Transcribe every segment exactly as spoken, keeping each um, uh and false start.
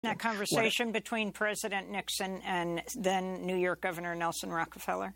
That conversation what, between President Nixon and then New York Governor Nelson Rockefeller?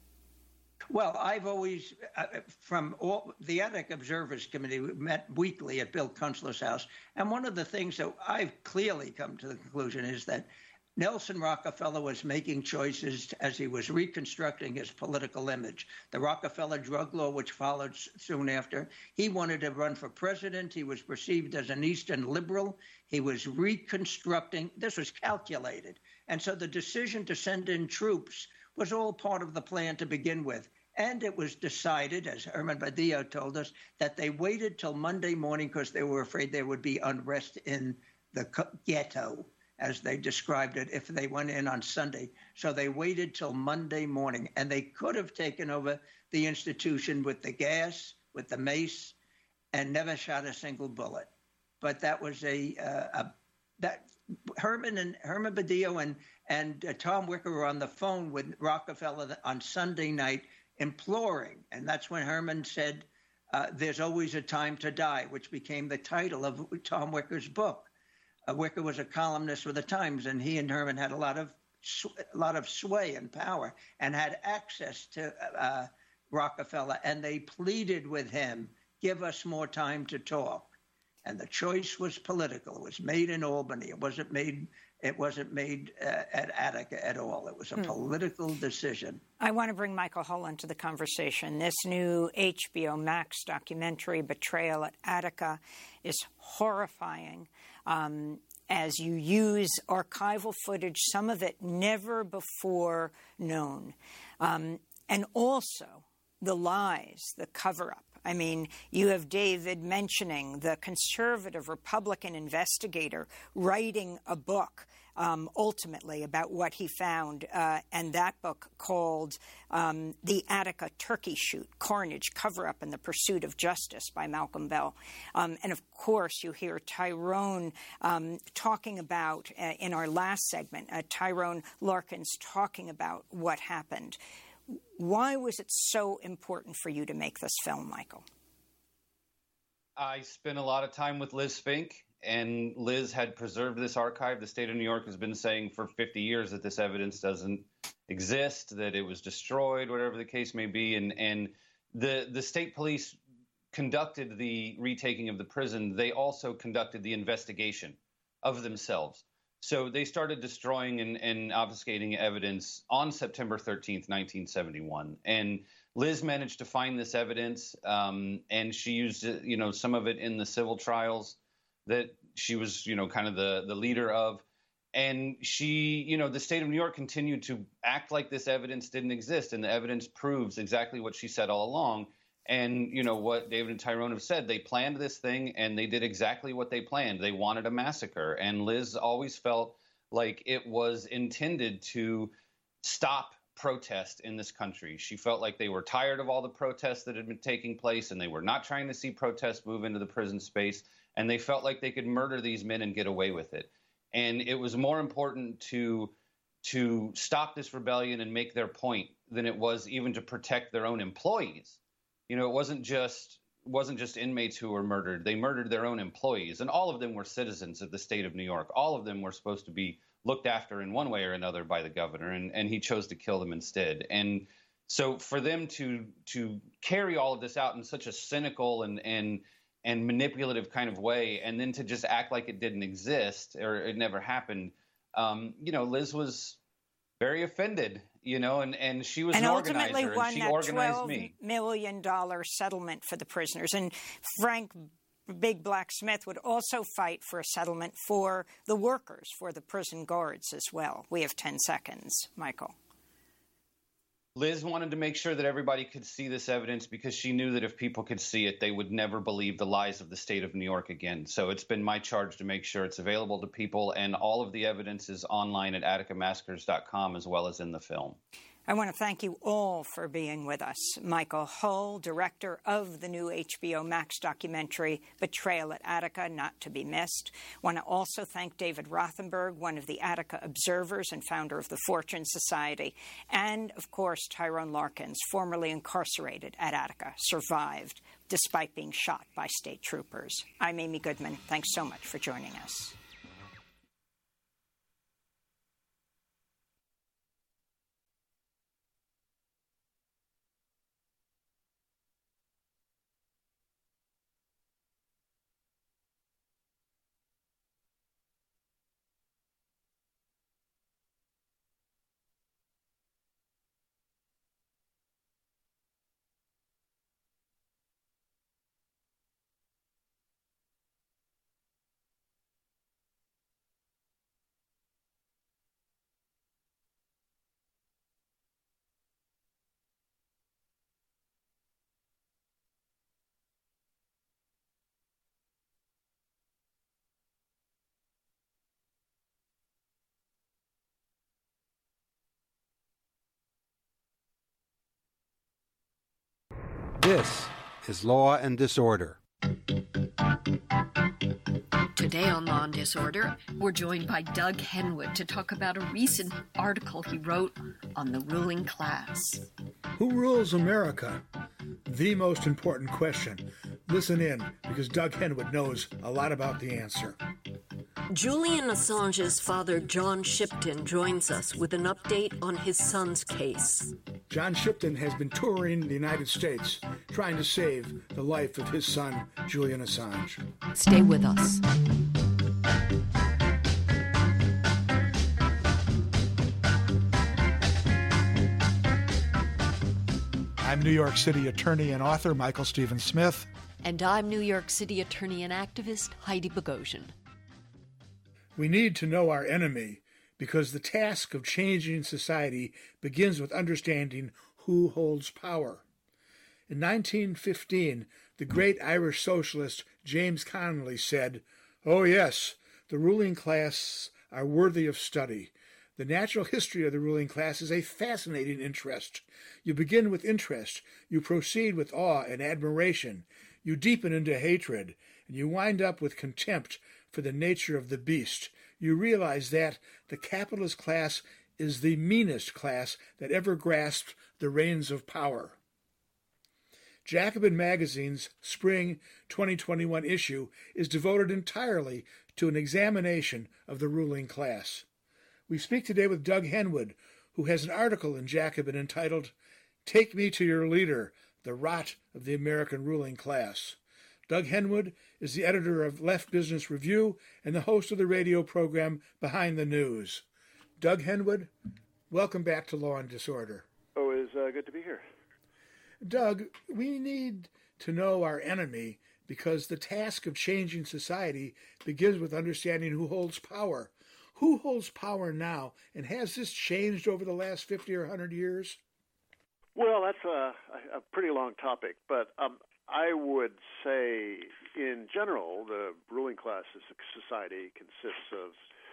Well, I've always, uh, from all the Attica Observers Committee, we met weekly at Bill Kunstler's house. And one of the things that I've clearly come to the conclusion is that Nelson Rockefeller was making choices as he was reconstructing his political image. The Rockefeller drug law, which followed soon after, he wanted to run for president. He was perceived as an Eastern liberal. He was reconstructing. This was calculated. And so the decision to send in troops was all part of the plan to begin with. And it was decided, as Herman Badillo told us, that they waited till Monday morning because they were afraid there would be unrest in the ghetto, as they described it, if they went in on Sunday. So they waited till Monday morning, and they could have taken over the institution with the gas, with the mace, and never shot a single bullet. But that was a, uh, a that Herman and Herman Badillo and and uh, Tom Wicker were on the phone with Rockefeller on Sunday night, imploring, and that's when Herman said, uh, "There's always a time to die," which became the title of Tom Wicker's book. Uh, Wicker was a columnist for the Times, and he and Herman had a lot of a lot of sway and power, and had access to uh, Rockefeller. And they pleaded with him, "Give us more time to talk." And the choice was political. It was made in Albany. It wasn't made. It wasn't made uh, at Attica at all. It was a hmm. political decision. I want to bring Michael Hull into the conversation. This new H B O Max documentary, Betrayal at Attica, is horrifying. Um, as you use archival footage, some of it never before known. Um, and also the lies, the cover-up. I mean, you have David mentioning the conservative Republican investigator writing a book um, ultimately about what he found, uh, and that book called um, The Attica Turkey Shoot, Carnage, Cover-Up, and the Pursuit of Justice by Malcolm Bell. Um, and, of course, you hear Tyrone um, talking about, uh, in our last segment, uh, Tyrone Larkins talking about what happened. Why was it so important for you to make this film, Michael? I spent a lot of time with Liz Fink, and Liz had preserved this archive. The state of New York has been saying for fifty years that this evidence doesn't exist, that it was destroyed, whatever the case may be. And, and the, the state police conducted the retaking of the prison. They also conducted the investigation of themselves. So they started destroying and, and obfuscating evidence on September thirteenth, nineteen seventy-one. And Liz managed to find this evidence, um, and she used, you know, some of it in the civil trials that she was, you know, kind of the, the leader of. And she, you know, the state of New York continued to act like this evidence didn't exist. And the evidence proves exactly what she said all along. And, you know, what David and Tyrone have said, they planned this thing and they did exactly what they planned. They wanted a massacre. And Liz always felt like it was intended to stop protest in this country. She felt like they were tired of all the protests that had been taking place, and they were not trying to see protests move into the prison space. And they felt like they could murder these men and get away with it. And it was more important to to stop this rebellion and make their point than it was even to protect their own employees. You know, it wasn't just wasn't just inmates who were murdered. They murdered their own employees, and all of them were citizens of the state of New York. All of them were supposed to be looked after in one way or another by the governor, and, and he chose to kill them instead. And so for them to to carry all of this out in such a cynical and and and manipulative kind of way, and then to just act like it didn't exist or it never happened, um, you know, Liz was very offended, you know, and, and she was and an ultimately organizer, won and she that organized twelve me. million dollars settlement for the prisoners. And Frank Big Black Smith would also fight for a settlement for the workers, for the prison guards as well. We have ten seconds, Michael. Liz wanted to make sure that everybody could see this evidence because she knew that if people could see it, they would never believe the lies of the state of New York again. So it's been my charge to make sure it's available to people, and all of the evidence is online at Attica Massacres dot com as well as in the film. I want to thank you all for being with us. Michael Hull, director of the new H B O Max documentary, Betrayal at Attica, not to be missed. I want to also thank David Rothenberg, one of the Attica Observers and founder of the Fortune Society. And, of course, Tyrone Larkins, formerly incarcerated at Attica, survived despite being shot by state troopers. I'm Amy Goodman. Thanks so much for joining us. This is Law and Disorder. Today on Law and Disorder, we're joined by Doug Henwood to talk about a recent article he wrote on the ruling class. Who rules America? The most important question. Listen in, because Doug Henwood knows a lot about the answer. Julian Assange's father, John Shipton, joins us with an update on his son's case. John Shipton has been touring the United States, trying to save the life of his son, Julian Assange. Stay with us. I'm New York City attorney and author Michael Stephen Smith. And I'm New York City attorney and activist Heidi Bogosian. We need to know our enemy because the task of changing society begins with understanding who holds power. In nineteen fifteen, the great Irish socialist James Connolly said, "Oh yes, the ruling class are worthy of study. The natural history of the ruling class is a fascinating interest. You begin with interest, you proceed with awe and admiration, you deepen into hatred, and you wind up with contempt for the nature of the beast. You realize that the capitalist class is the meanest class that ever grasped the reins of power." Jacobin Magazine's spring twenty twenty-one issue is devoted entirely to an examination of the ruling class. We speak today with Doug Henwood, who has an article in Jacobin entitled, "Take Me to Your Leader, the Rot of the American Ruling Class." Doug Henwood is the editor of Left Business Review and the host of the radio program Behind the News. Doug Henwood, welcome back to Law and Disorder. Oh, it's uh, good to be here. Doug, we need to know our enemy because the task of changing society begins with understanding who holds power. Who holds power now, and has this changed over the last fifty or one hundred years? Well, that's a, a pretty long topic, but um, I would say, in general, the ruling class society consists of,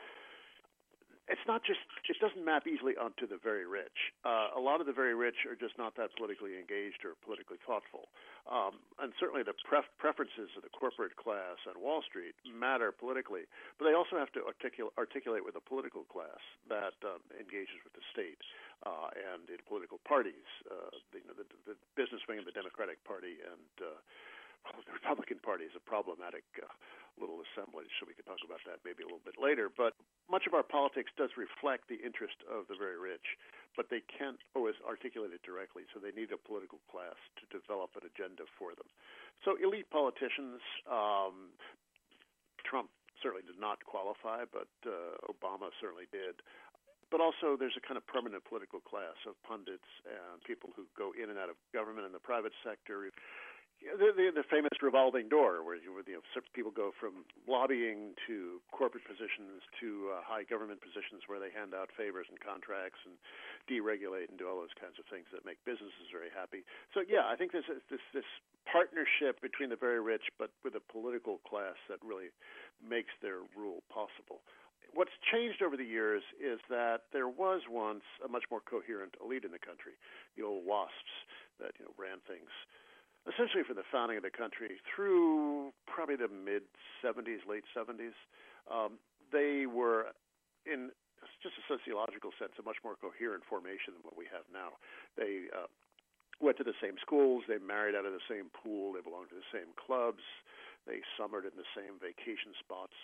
it's not just, it doesn't map easily onto the very rich. Uh, a lot of the very rich are just not that politically engaged or politically thoughtful. Um, and certainly the pref- preferences of the corporate class on Wall Street matter politically, but they also have to articul- articulate with a political class that um, engages with the state uh, and in political parties. Uh, the, you know, the, the business wing of the Democratic Party and uh, well, the Republican Party is a problematic uh, little assemblage, so we can talk about that maybe a little bit later. But much of our politics does reflect the interest of the very rich, but they can't always articulate it directly, so they need a political class to develop an agenda for them. So elite politicians, um, Trump certainly did not qualify, but uh, Obama certainly did. But also there's a kind of permanent political class of pundits and people who go in and out of government and the private sector. The, the, the famous revolving door, where you, you know, people go from lobbying to corporate positions to uh, high government positions where they hand out favors and contracts and deregulate and do all those kinds of things that make businesses very happy. So, yeah, I think there's this, this partnership between the very rich but with a political class that really makes their rule possible. What's changed over the years is that there was once a much more coherent elite in the country, the old WASPs that you know ran things essentially from the founding of the country through probably the mid-seventies, late seventies. Um, they were, in just a sociological sense, a much more coherent formation than what we have now. They uh, went to the same schools, they married out of the same pool, they belonged to the same clubs, they summered in the same vacation spots.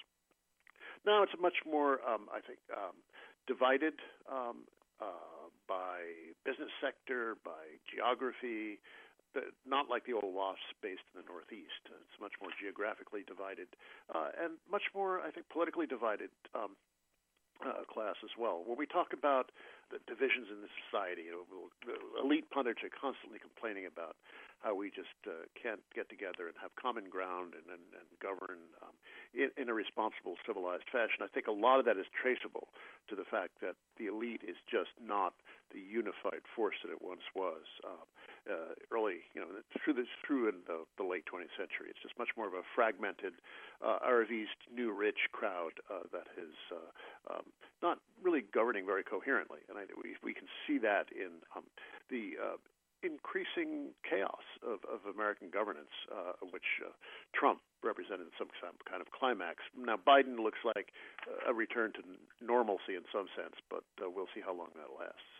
Now it's much more, um, I think, um, divided um, uh, by business sector, by geography. The, not like the old WASPs based in the Northeast. It's much more geographically divided uh, and much more, I think, politically divided um, uh, class as well. When we talk about the divisions in the society, you know, the elite pundits are constantly complaining about how we just uh, can't get together and have common ground and, and, and govern um, in, in a responsible, civilized fashion. I think a lot of that is traceable to the fact that the elite is just not the unified force that it once was. Uh, uh, early, you know, through the, through in the, the late twentieth century, it's just much more of a fragmented, uh, Arvist new rich crowd uh, that is uh, um, not really governing very coherently. And I, we we can see that in um, the uh, increasing chaos of, of American governance, uh, which uh, Trump represented some kind of climax. Now, Biden looks like a return to normalcy in some sense, but uh, we'll see how long that lasts.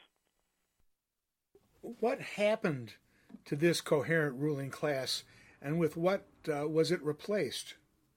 What happened to this coherent ruling class, and with what uh, was it replaced?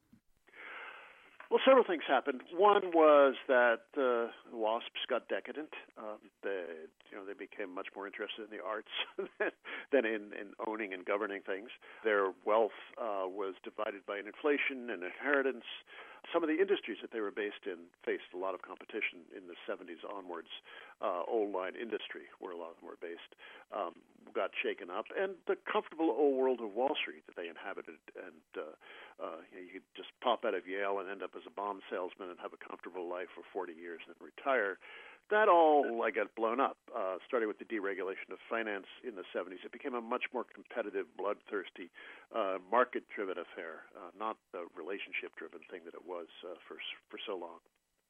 Well, several things happened. One was that uh, the WASPs got decadent. Um, they, you know, they became much more interested in the arts than in, in owning and governing things. Their wealth uh, was divided by inflation and inheritance. Some of the industries that they were based in faced a lot of competition in the seventies onwards. Uh, old line industry, where a lot of them were based, um, got shaken up, and the comfortable old world of Wall Street that they inhabited. And uh, uh, you know, you could just pop out of Yale and end up as a bomb salesman and have a comfortable life for forty years and then retire. That all I got blown up, uh, starting with the deregulation of finance in the seventies. It became a much more competitive, bloodthirsty, uh, market-driven affair, uh, not the relationship-driven thing that it was uh, for for so long.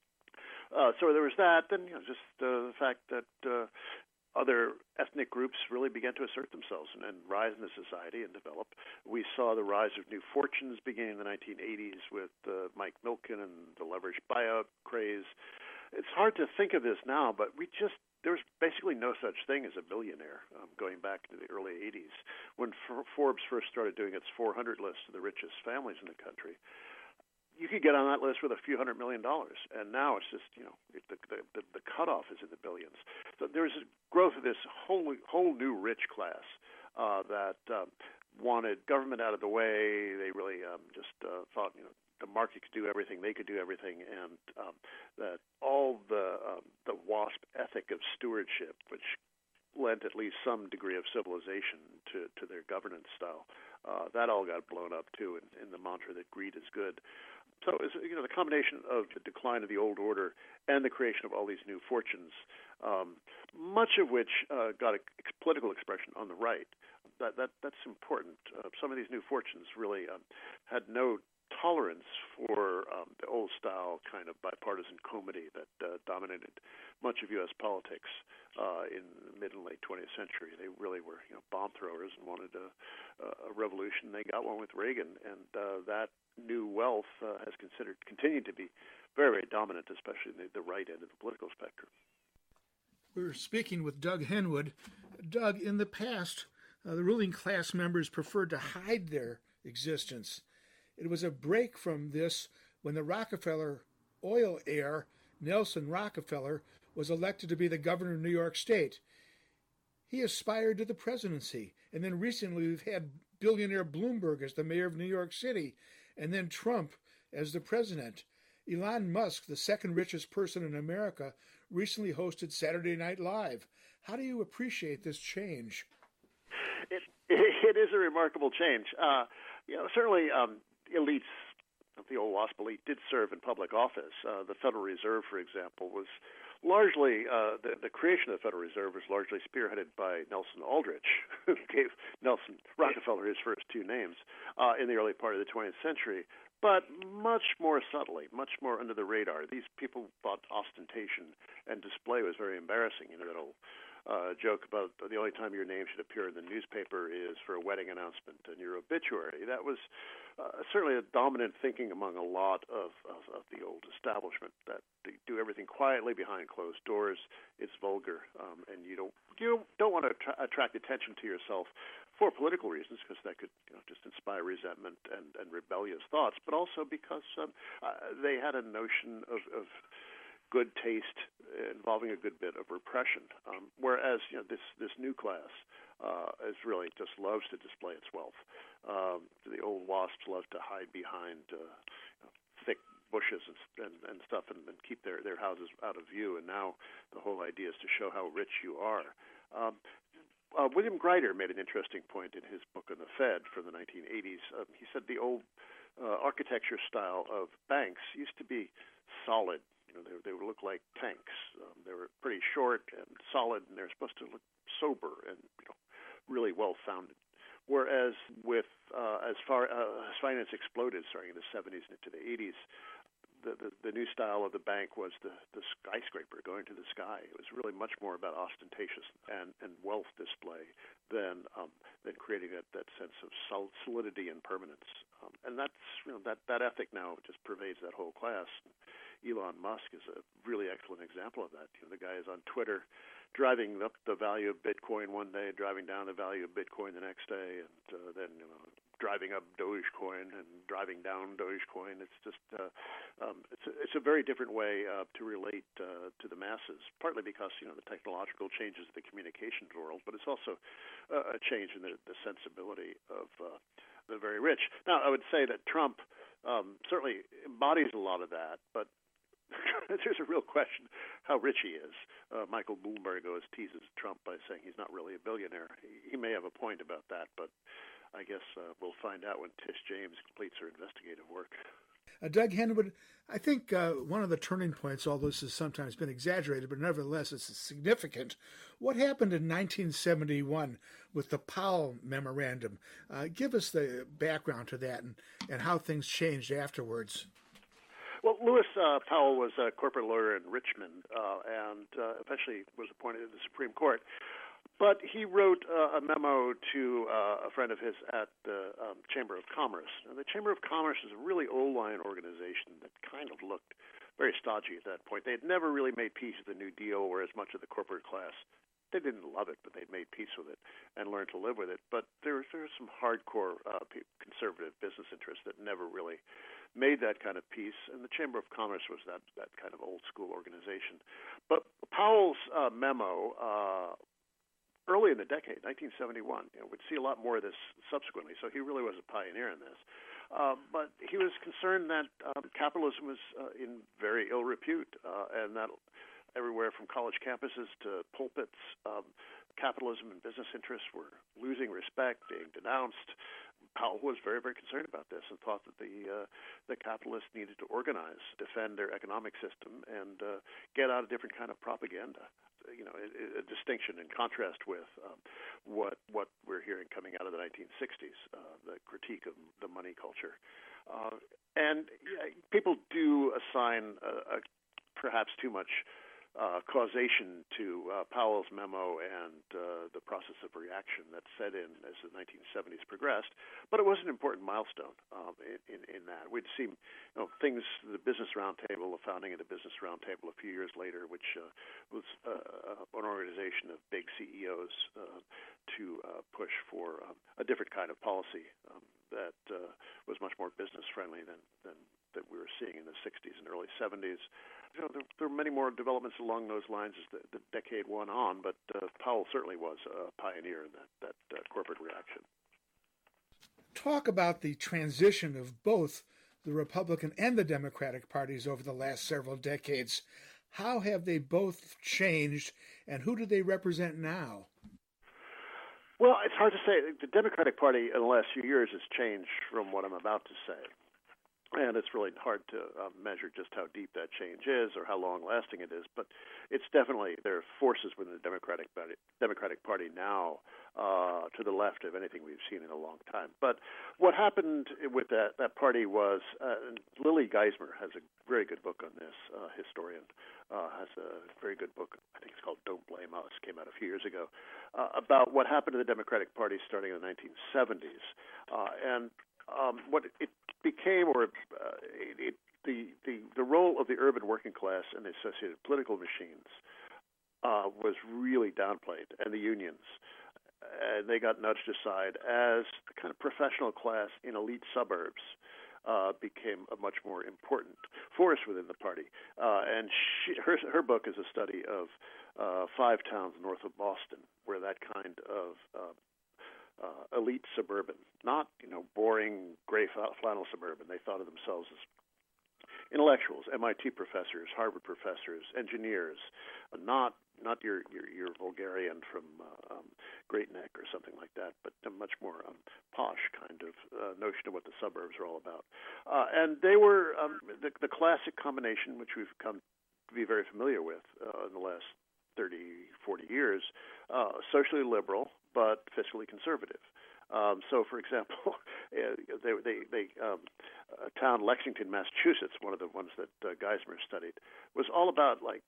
Uh, so there was that. Then you know, just uh, the fact that uh, other ethnic groups really began to assert themselves and, and rise in the society and develop. We saw the rise of new fortunes beginning in the nineteen eighties with uh, Mike Milken and the leveraged buyout craze. It's hard to think of this now, but we just there was basically no such thing as a billionaire um, going back to the early eighties when F- Forbes first started doing its four hundred list of the richest families in the country. You could get on that list with a few hundred million dollars, and now it's just, you know, the the, the cutoff is in the billions. So there's a growth of this whole whole new rich class uh, that um, wanted government out of the way. They really um, just uh, thought, you know, the market could do everything, they could do everything, and um, that all the um, the WASP ethic of stewardship, which lent at least some degree of civilization to, to their governance style, uh, that all got blown up too in, in the mantra that greed is good. So, it's, you know, the combination of the decline of the old order and the creation of all these new fortunes, um, much of which uh, got a political expression on the right. That that that's important. Uh, some of these new fortunes really um, had no tolerance for um, the old-style kind of bipartisan comity that uh, dominated much of U S politics uh, in the mid and late twentieth century. They really were, you know, bomb throwers and wanted a, a revolution. They got one with Reagan, and uh, that new wealth uh, has considered continued to be very, very dominant, especially in the, the right end of the political spectrum. We're speaking with Doug Henwood. Doug, in the past, uh, the ruling class members preferred to hide their existence. It was a break from this when the Rockefeller oil heir, Nelson Rockefeller, was elected to be the governor of New York State. He aspired to the presidency, and then recently we've had billionaire Bloomberg as the mayor of New York City, and then Trump as the president. Elon Musk, the second richest person in America, recently hosted Saturday Night Live. How do you appreciate this change? It, it is a remarkable change. Uh, you know, certainly um, elites, the old WASP elite, did serve in public office. Uh, the Federal Reserve, for example, was largely, uh, the, the creation of the Federal Reserve was largely spearheaded by Nelson Aldrich, who gave Nelson Rockefeller his first two names uh, in the early part of the twentieth century, but much more subtly, much more under the radar. These people thought ostentation and display was very embarrassing. You know, that old uh, joke about the only time your name should appear in the newspaper is for a wedding announcement and your obituary. That was uh, certainly a dominant thinking among a lot of, of, of the old establishment, that they do everything quietly behind closed doors. It's vulgar, um, and you don't you don't want to attra- attract attention to yourself for political reasons, because that could, you know, just inspire resentment and, and rebellious thoughts, but also because um, uh, they had a notion of, of good taste involving a good bit of repression. Um, whereas, you know, this this new class uh, is really just loves to display its wealth. Um, the old WASPs love to hide behind uh, you know, thick bushes and, and, and stuff and, and keep their, their houses out of view. And now the whole idea is to show how rich you are. Um, Uh, William Greider made an interesting point in his book on the Fed from the nineteen eighties. Uh, he said the old uh, architecture style of banks used to be solid. You know, they, they would look like tanks. Um, they were pretty short and solid, and they're supposed to look sober and, you know, really well-founded. Whereas with uh, as far uh, as finance exploded starting in the seventies and into the eighties, The, the, the new style of the bank was the, the skyscraper going to the sky. It was really much more about ostentatious and, and wealth display than um, than creating that, that sense of solidity and permanence. Um, and that's you know that, that ethic now just pervades that whole class. Elon Musk is a really excellent example of that. You know, the guy is on Twitter, driving up the value of Bitcoin one day, driving down the value of Bitcoin the next day, and uh, then you know, driving up Dogecoin and driving down Dogecoin. It's just uh, um, it's a, it's a very different way uh, to relate uh, to the masses. Partly because you know the technological changes of the communications world, but it's also uh, a change in the, the sensibility of uh, the very rich. Now, I would say that Trump um, certainly embodies a lot of that, but there's a real question how rich he is. Uh, Michael Bloomberg always teases Trump by saying he's not really a billionaire. He, he may have a point about that, but I guess uh, we'll find out when Tish James completes her investigative work. Uh, Doug Henwood, I think uh, one of the turning points, although this has sometimes been exaggerated, but nevertheless it's significant. What happened in nineteen seventy-one with the Powell Memorandum? Uh, give us the background to that and, and how things changed afterwards. Well, Lewis uh, Powell was a corporate lawyer in Richmond uh, and uh, eventually was appointed to the Supreme Court. But he wrote uh, a memo to uh, a friend of his at the um, Chamber of Commerce. Now, the Chamber of Commerce is a really old-line organization that kind of looked very stodgy at that point. They had never really made peace with the New Deal, whereas much of the corporate class, they didn't love it, but they'd made peace with it and learned to live with it. But there was, there was some hardcore uh, conservative business interests that never really made that kind of peace, and the Chamber of Commerce was that, that kind of old-school organization. But Powell's uh, memo uh, early in the decade, nineteen seventy-one, you know, we'd see a lot more of this subsequently, so he really was a pioneer in this. Uh, but he was concerned that um, capitalism was uh, in very ill repute, uh, and that everywhere from college campuses to pulpits, um, capitalism and business interests were losing respect, being denounced. Powell was very, very concerned about this and thought that the uh, the capitalists needed to organize, defend their economic system, and uh, get out a different kind of propaganda. You know, a, a distinction in contrast with um, what what we're hearing coming out of the nineteen sixties, uh, the critique of the money culture. Uh, and yeah, people do assign a, a, perhaps too much Uh, causation to uh, Powell's memo and uh, the process of reaction that set in as the nineteen seventies progressed, but it was an important milestone um, in, in, in that. We'd seen you know, things, the Business Roundtable, the founding of the Business Roundtable a few years later, which uh, was uh, an organization of big C E Os uh, to uh, push for um, a different kind of policy um, that uh, was much more business-friendly than, than that we were seeing in the sixties and early seventies. You know, there, there were many more developments along those lines as the, the decade went on, but uh, Powell certainly was a pioneer in that, that uh, corporate reaction. Talk about the transition of both the Republican and the Democratic parties over the last several decades. How have they both changed, and who do they represent now? Well, it's hard to say. The Democratic Party in the last few years has changed from what I'm about to say. And it's really hard to uh, measure just how deep that change is or how long-lasting it is. But it's definitely, there are forces within the Democratic Party, Democratic Party now uh, to the left of anything we've seen in a long time. But what happened with that, that party was, uh, Lily Geismer has a very good book on this, uh, historian, uh, has a very good book, I think it's called Don't Blame Us, came out a few years ago, uh, about what happened to the Democratic Party starting in the nineteen seventies. Uh, and Um, what it became, or uh, it, it, the, the the role of the urban working class and the associated political machines uh, was really downplayed, and the unions, and they got nudged aside as the kind of professional class in elite suburbs uh, became a much more important force within the party. Uh, and she, her her book is a study of uh, five towns north of Boston, where that kind of uh, Uh, elite suburban, not, you know, boring gray flannel suburban. They thought of themselves as intellectuals, M I T professors, Harvard professors, engineers, not not your your, your vulgarian from uh, um, Great Neck or something like that, but a much more um, posh kind of uh, notion of what the suburbs are all about. Uh, and they were um, the, the classic combination, which we've come to be very familiar with uh, in the last thirty, forty years, uh, socially liberal, but fiscally conservative. Um, so, for example, they, they, they, um, a town, Lexington, Massachusetts, one of the ones that uh, Geismer studied, was all about like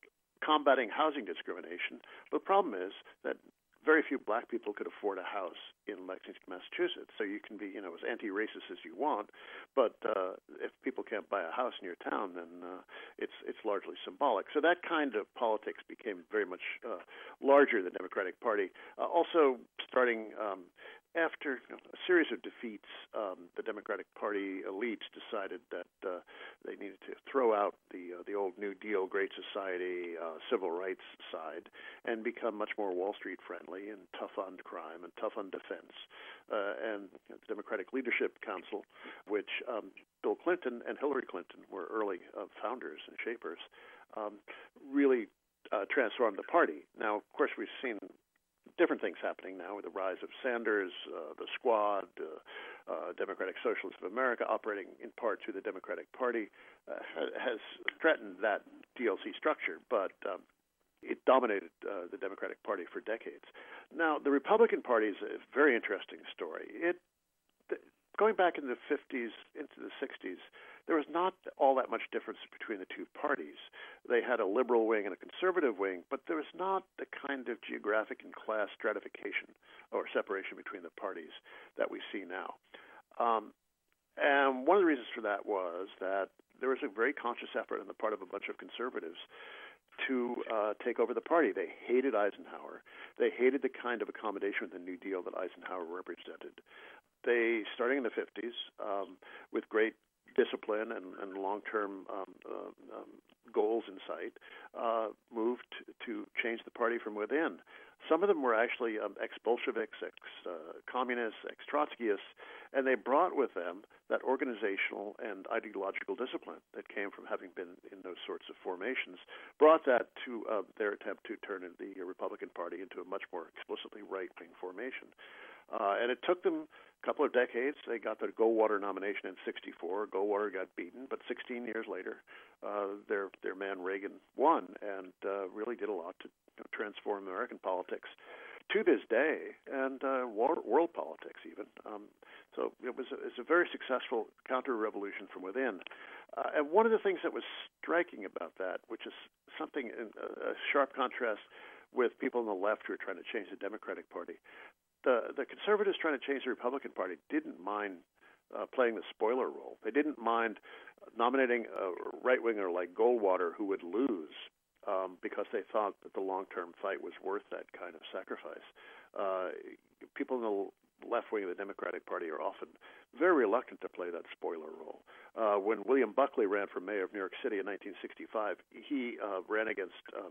combating housing discrimination. But the problem is that very few black people could afford a house in Lexington, Massachusetts. So you can be, you know, as anti-racist as you want, but uh, if people can't buy a house in your town, then uh, it's it's largely symbolic. So that kind of politics became very much uh, larger than the Democratic Party. Uh, also, starting um, after you know, a series of defeats, um, the Democratic Party elites decided that uh, they needed to throw out the uh, the old New Deal, Great Society, uh, civil rights side, and become much more Wall Street friendly and tough on crime and tough on defense. Uh, and the Democratic Leadership Council, which um, Bill Clinton and Hillary Clinton were early uh, founders and shapers, um, really uh, transformed the party. Now, of course, we've seen different things happening now with the rise of Sanders, uh, the Squad, uh, uh, Democratic Socialists of America, operating in part through the Democratic Party, uh, has threatened that D L C structure, but um, it dominated uh, the Democratic Party for decades. Now, the Republican Party is a very interesting story. It th- going back in the fifties into the sixties, there was not all that much difference between the two parties. They had a liberal wing and a conservative wing, but there was not the kind of geographic and class stratification or separation between the parties that we see now. Um, and one of the reasons for that was that there was a very conscious effort on the part of a bunch of conservatives to uh, take over the party. They hated Eisenhower. They hated the kind of accommodation with the New Deal that Eisenhower represented. They, starting in the fifties, um, with great discipline and, and long-term um, uh, um, goals in sight, uh, moved to change the party from within. Some of them were actually um, ex-Bolsheviks, ex-communists, uh, ex-Trotskyists, and they brought with them that organizational and ideological discipline that came from having been in those sorts of formations, brought that to uh, their attempt to turn the Republican Party into a much more explicitly right-wing formation. Uh, and it took them a couple of decades. They got the Goldwater nomination in sixty-four. Goldwater got beaten, but sixteen years later, uh, their their man Reagan won and uh, really did a lot to you know, transform American politics to this day, and uh, world politics even. Um, so it was a, it was a very successful counter-revolution from within. Uh, and one of the things that was striking about that, which is something in a, a sharp contrast with people on the left who are trying to change the Democratic Party, The, the conservatives trying to change the Republican Party didn't mind uh, playing the spoiler role. They didn't mind nominating a right-winger like Goldwater who would lose um, because they thought that the long-term fight was worth that kind of sacrifice. Uh, people in the left wing of the Democratic Party are often very reluctant to play that spoiler role. Uh, when William Buckley ran for mayor of New York City in nineteen sixty-five, he uh, ran against uh,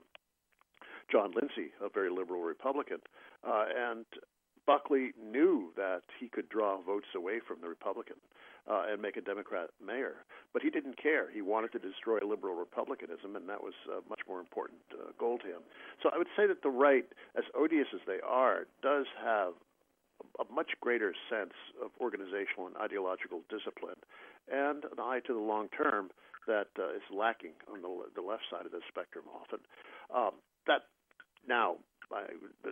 John Lindsay, a very liberal Republican, uh, and Buckley knew that he could draw votes away from the Republican uh, and make a Democrat mayor, but he didn't care. He wanted to destroy liberal republicanism, and that was a much more important uh, goal to him. So I would say that the right, as odious as they are, does have a, a much greater sense of organizational and ideological discipline and an eye to the long term that uh, is lacking on the, the left side of the spectrum often. Um, that now, I,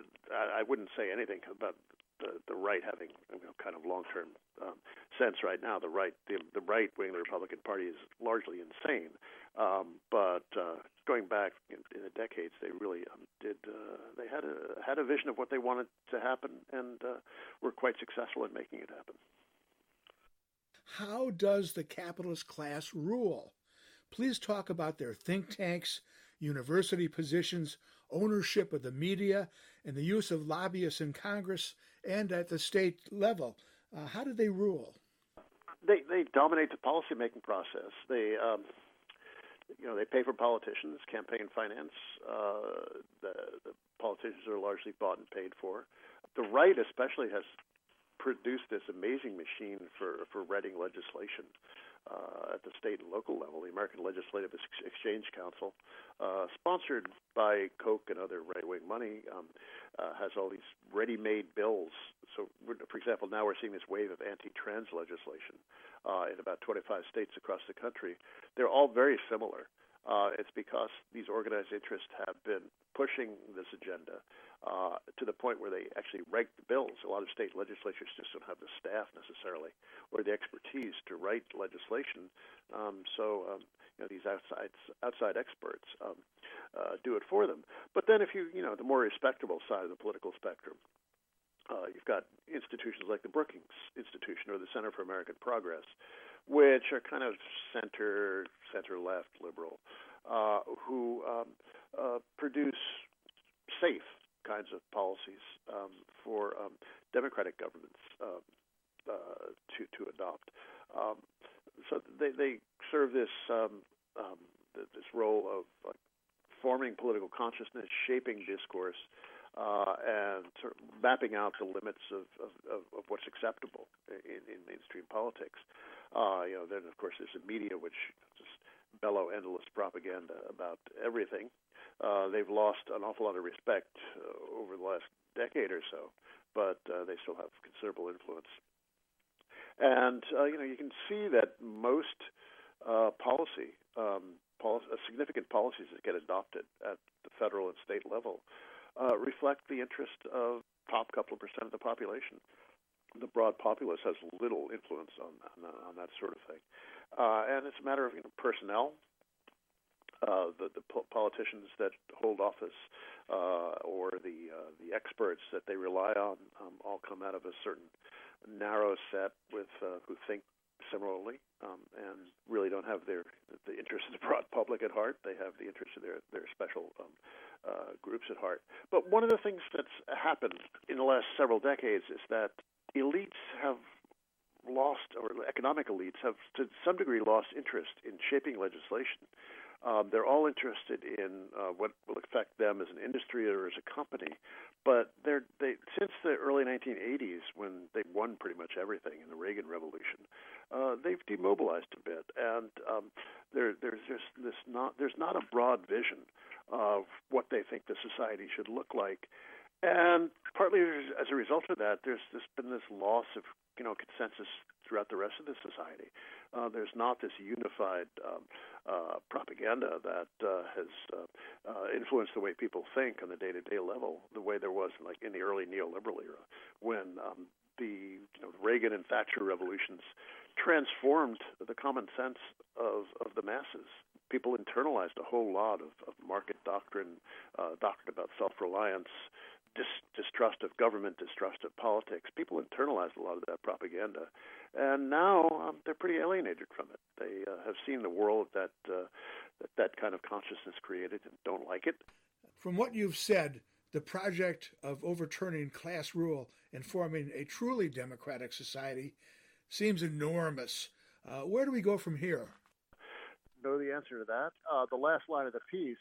I wouldn't say anything about the, the right having you know, kind of long-term um, sense right now. The right, the, the right wing of the Republican Party is largely insane. Um, but uh, going back in, in the decades, they really um, did. Uh, they had a had a vision of what they wanted to happen, and uh, were quite successful in making it happen. How does the capitalist class rule? Please talk about their think tanks, university positions, ownership of the media, and the use of lobbyists in Congress and at the state level. Uh, how do they rule? They they dominate the policymaking process. They um, you know they pay for politicians, campaign finance. Uh, the, the politicians are largely bought and paid for. The right especially has produced this amazing machine for for writing legislation. Uh, at the state and local level, the American Legislative Exchange Council, uh, sponsored by Koch and other right-wing money, um, uh, has all these ready-made bills. So, for example, now we're seeing this wave of anti-trans legislation uh, in about twenty-five states across the country. They're all very similar. Uh, it's because these organized interests have been pushing this agenda uh, to the point where they actually write the bills. A lot of state legislatures just don't have the staff necessarily or the expertise to write legislation. Um, so, um, you you know, these outside outside experts um, uh, do it for them. But then, if you you know the more respectable side of the political spectrum, uh, you've got institutions like the Brookings Institution or the Center for American Progress, which are kind of center center left liberal, uh, who um, uh, produce safe kinds of policies um, for um, democratic governments um, uh, to to adopt. Um, so they they serve this um, um, this role of uh, forming political consciousness, shaping discourse, uh, and sort of mapping out the limits of, of, of what's acceptable in, in mainstream politics. Uh, you know, then of course there's the media, which just bellow endless propaganda about everything. Uh, they've lost an awful lot of respect uh, over the last decade or so, but uh, they still have considerable influence. And uh, you know, you can see that most uh, policy, um, policy, uh, significant policies that get adopted at the federal and state level, uh, reflect the interest of top couple of percent of the population. The broad populace has little influence on on, on that sort of thing, uh, and it's a matter of you know, personnel. Uh, the, the po- politicians that hold office uh, or the uh, the experts that they rely on um, all come out of a certain narrow set with uh, who think similarly um, and really don't have their the interests of the broad public at heart. They have the interests of their their special um, uh, groups at heart. But one of the things that's happened in the last several decades is that elites have lost, or economic elites have to some degree lost interest in shaping legislation. Um, they're all interested in uh, what will affect them as an industry or as a company, but they're they since the early nineteen eighties, when they won pretty much everything in the Reagan Revolution, uh, they've demobilized a bit, and um, there, there's just this not there's not a broad vision of what they think the society should look like, and partly as a result of that, there's, there's been this loss of you know consensus throughout the rest of the society. Uh, there's not this unified um, uh, propaganda that uh, has uh, uh, influenced the way people think on the day-to-day level, the way there was like in the early neoliberal era, when um, the you know, Reagan and Thatcher revolutions transformed the common sense of, of the masses. People internalized a whole lot of, of market doctrine, uh, doctrine about self-reliance, Dis- distrust of government, distrust of politics. People internalized a lot of that propaganda, and now um, they're pretty alienated from it. They uh, have seen the world that, uh, that that kind of consciousness created and don't like it. From what you've said, the project of overturning class rule and forming a truly democratic society seems enormous. Uh, where do we go from here? Know the answer to that. Uh, the last line of the piece,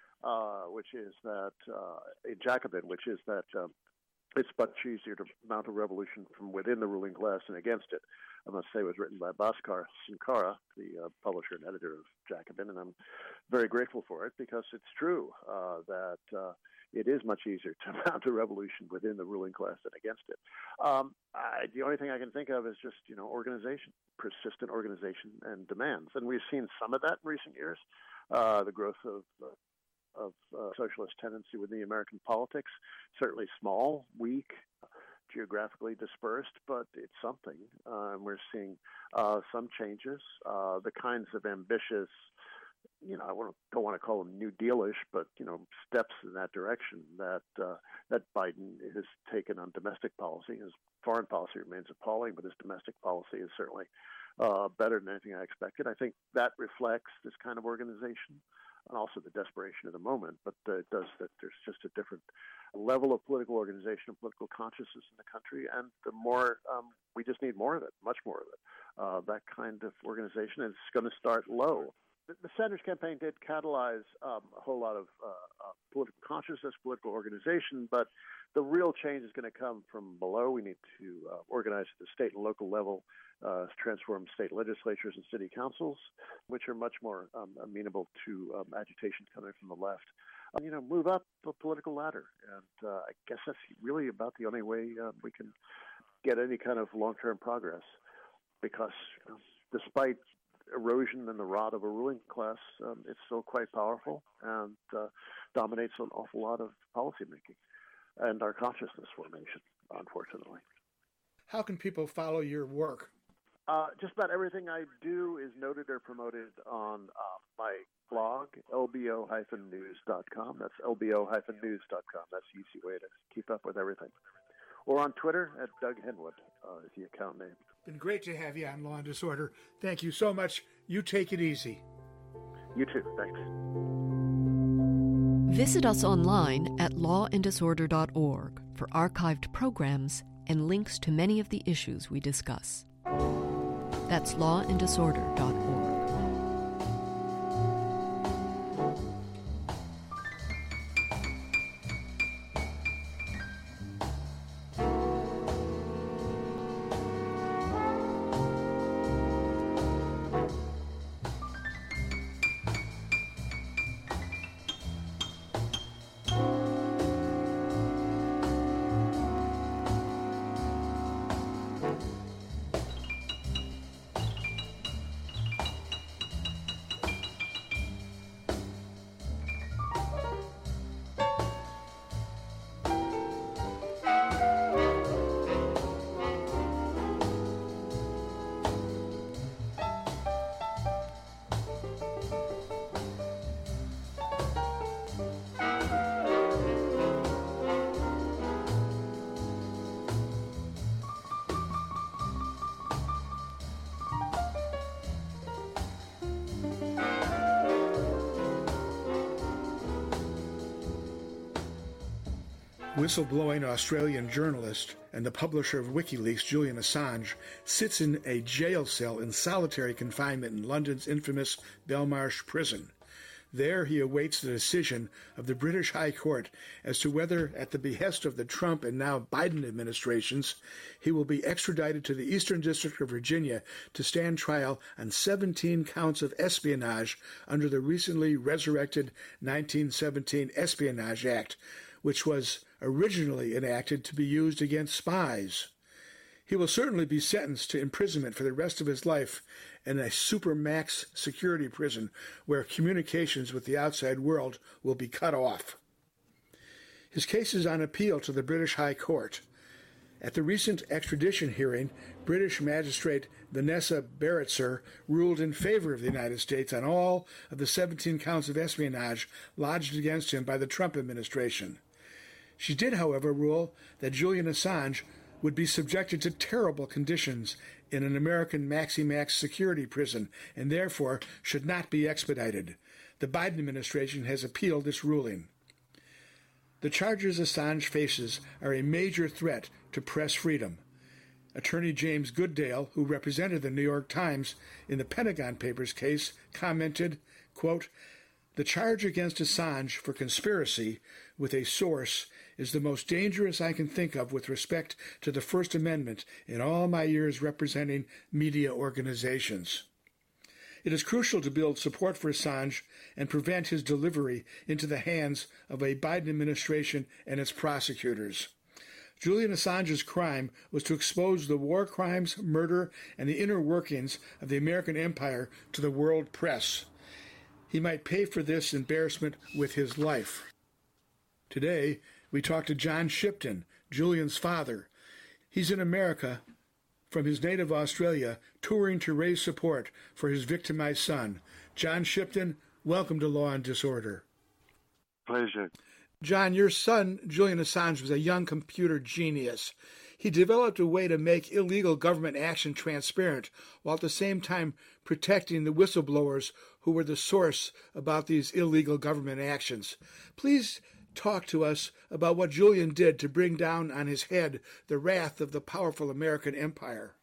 Uh, which is that uh, a Jacobin, which is that um, it's much easier to mount a revolution from within the ruling class than against it. I must say it was written by Bhaskar Sankara, the uh, publisher and editor of Jacobin, and I'm very grateful for it because it's true uh, that uh, it is much easier to mount a revolution within the ruling class than against it. Um, I, the only thing I can think of is just, you know, organization, persistent organization and demands. And we've seen some of that in recent years, uh, the growth of uh, of uh, socialist tendency within the American politics, certainly small, weak, geographically dispersed, but it's something. Uh, and we're seeing uh, some changes, uh, the kinds of ambitious, you know, I don't want to call them New Dealish, but, you know, steps in that direction that uh, that Biden has taken on domestic policy. His foreign policy remains appalling, but his domestic policy is certainly uh, better than anything I expected. I think that reflects this kind of organization, and also the desperation of the moment, but uh, it does that there's just a different level of political organization and political consciousness in the country, and the more, um, we just need more of it, much more of it, uh, that kind of organization, and it's going to start low. The, the Sanders campaign did catalyze um, a whole lot of uh, uh, political consciousness, political organization, but the real change is going to come from below. We need to uh, organize at the state and local level, Uh, transform state legislatures and city councils, which are much more um, amenable to um, agitation coming from the left. Uh, you know, move up the political ladder. And uh, I guess that's really about the only way uh, we can get any kind of long-term progress, because you know, despite erosion and the rot of a ruling class, um, it's still quite powerful and uh, dominates an awful lot of policymaking and our consciousness formation, unfortunately. How can people follow your work? Uh, just about everything I do is noted or promoted on uh, my blog, L B O news dot com. That's L B O news dot com. That's the easy way to keep up with everything. Or on Twitter at Doug Henwood uh, is the account name. Been great to have you on Law and Disorder. Thank you so much. You take it easy. You too. Thanks. Visit us online at law and disorder dot org for archived programs and links to many of the issues we discuss. That's law and disorder dot org. Whistleblowing Australian journalist and the publisher of WikiLeaks, Julian Assange, sits in a jail cell in solitary confinement in London's infamous Belmarsh prison. There he awaits the decision of the British High Court as to whether, at the behest of the Trump and now Biden administrations, he will be extradited to the Eastern District of Virginia to stand trial on seventeen counts of espionage under the recently resurrected nineteen seventeen Espionage Act, which was originally enacted to be used against spies. He will certainly be sentenced to imprisonment for the rest of his life in a supermax security prison where communications with the outside world will be cut off. His case is on appeal to the British High Court. At the recent extradition hearing, British magistrate Vanessa Barretzer ruled in favor of the United States on all of the seventeen counts of espionage lodged against him by the Trump administration. She did, however, rule that Julian Assange would be subjected to terrible conditions in an American maxi-max security prison and therefore should not be expedited. The Biden administration has appealed this ruling. The charges Assange faces are a major threat to press freedom. Attorney James Goodale, who represented the New York Times in the Pentagon Papers case, commented, quote, "The charge against Assange for conspiracy with a source is the most dangerous I can think of with respect to the First Amendment in all my years representing media organizations. It is crucial to build support for Assange and prevent his delivery into the hands of a Biden administration and its prosecutors. Julian Assange's crime was to expose the war crimes, murder, and the inner workings of the American empire to the world press. He might pay for this embarrassment with his life." Today, we talk to John Shipton, Julian's father. He's in America from his native Australia, touring to raise support for his victimized son. John Shipton, welcome to Law and Disorder. Pleasure. John, your son, Julian Assange, was a young computer genius. He developed a way to make illegal government action transparent, while at the same time protecting the whistleblowers who were the source about these illegal government actions. Please talk to us about what Julian did to bring down on his head the wrath of the powerful American empire.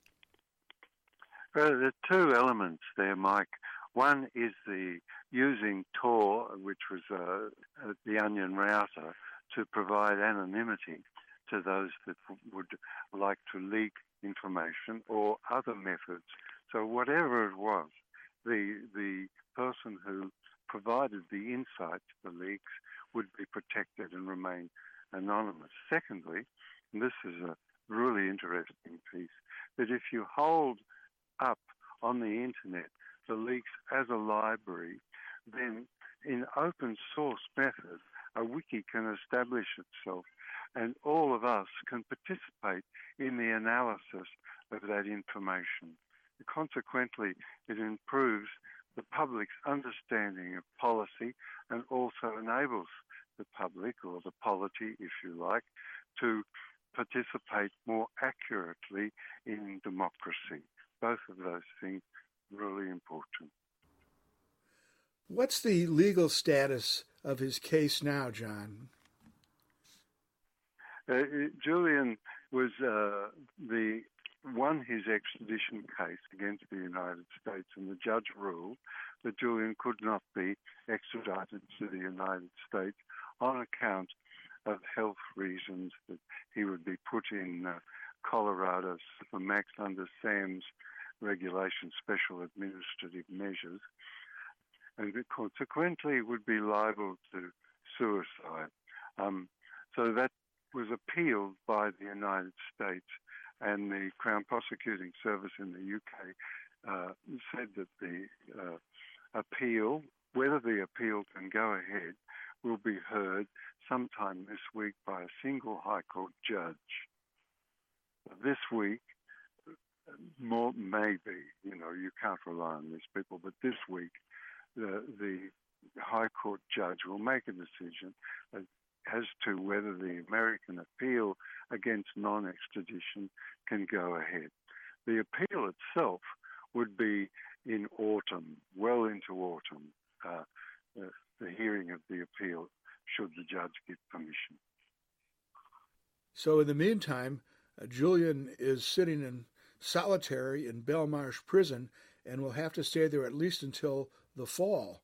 Well, there are two elements there, Mike. One is the using Tor, which was uh, the Onion router, to provide anonymity to those that would like to leak information or other methods. So whatever it was, the the person who provided the insight to the leaks would be protected and remain anonymous. Secondly, and this is a really interesting piece, that if you hold up on the internet the leaks as a library, then in open source method, a wiki can establish itself, and all of us can participate in the analysis of that information. Consequently, it improves the public's understanding of policy and also enables the public, or the polity, if you like, to participate more accurately in democracy. Both of those things really important. What's the legal status of his case now, John? Uh, Julian was uh, the won his extradition case against the United States, and the judge ruled that Julian could not be extradited to the United States on account of health reasons, that he would be put in uh, Colorado Supermax under SAM's regulation, special administrative measures, and consequently would be liable to suicide. Um, so that was appealed by the United States, and the Crown Prosecuting Service in the U K uh, said that the uh, appeal, whether the appeal can go ahead, will be heard sometime this week by a single High Court judge. This week, more maybe, you know, you can't rely on these people, but this week, the, the High Court judge will make a decision as, as to whether the American appeal against non-extradition can go ahead. The appeal itself would be in autumn, well into autumn, uh, the, the hearing of the appeal, should the judge give permission. So in the meantime, uh, Julian is sitting in solitary in Belmarsh prison and will have to stay there at least until the fall.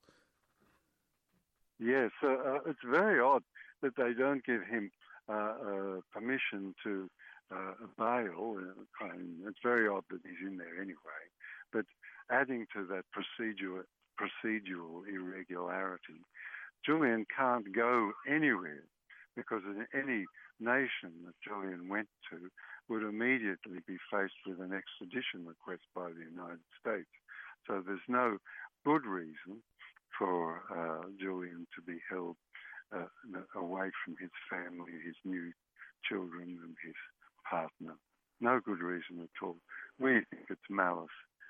Yes, uh, uh, it's very odd that they don't give him uh, uh, permission to uh, bail. I mean, it's very odd that he's in there anyway. But adding to that procedural, procedural irregularity, Julian can't go anywhere, because in any nation that Julian went to would immediately be faced with an extradition request by the United States. So there's no good reason for uh, Julian to be held uh, away from his family, his new children and his partner. No good reason at all. We think it's malice.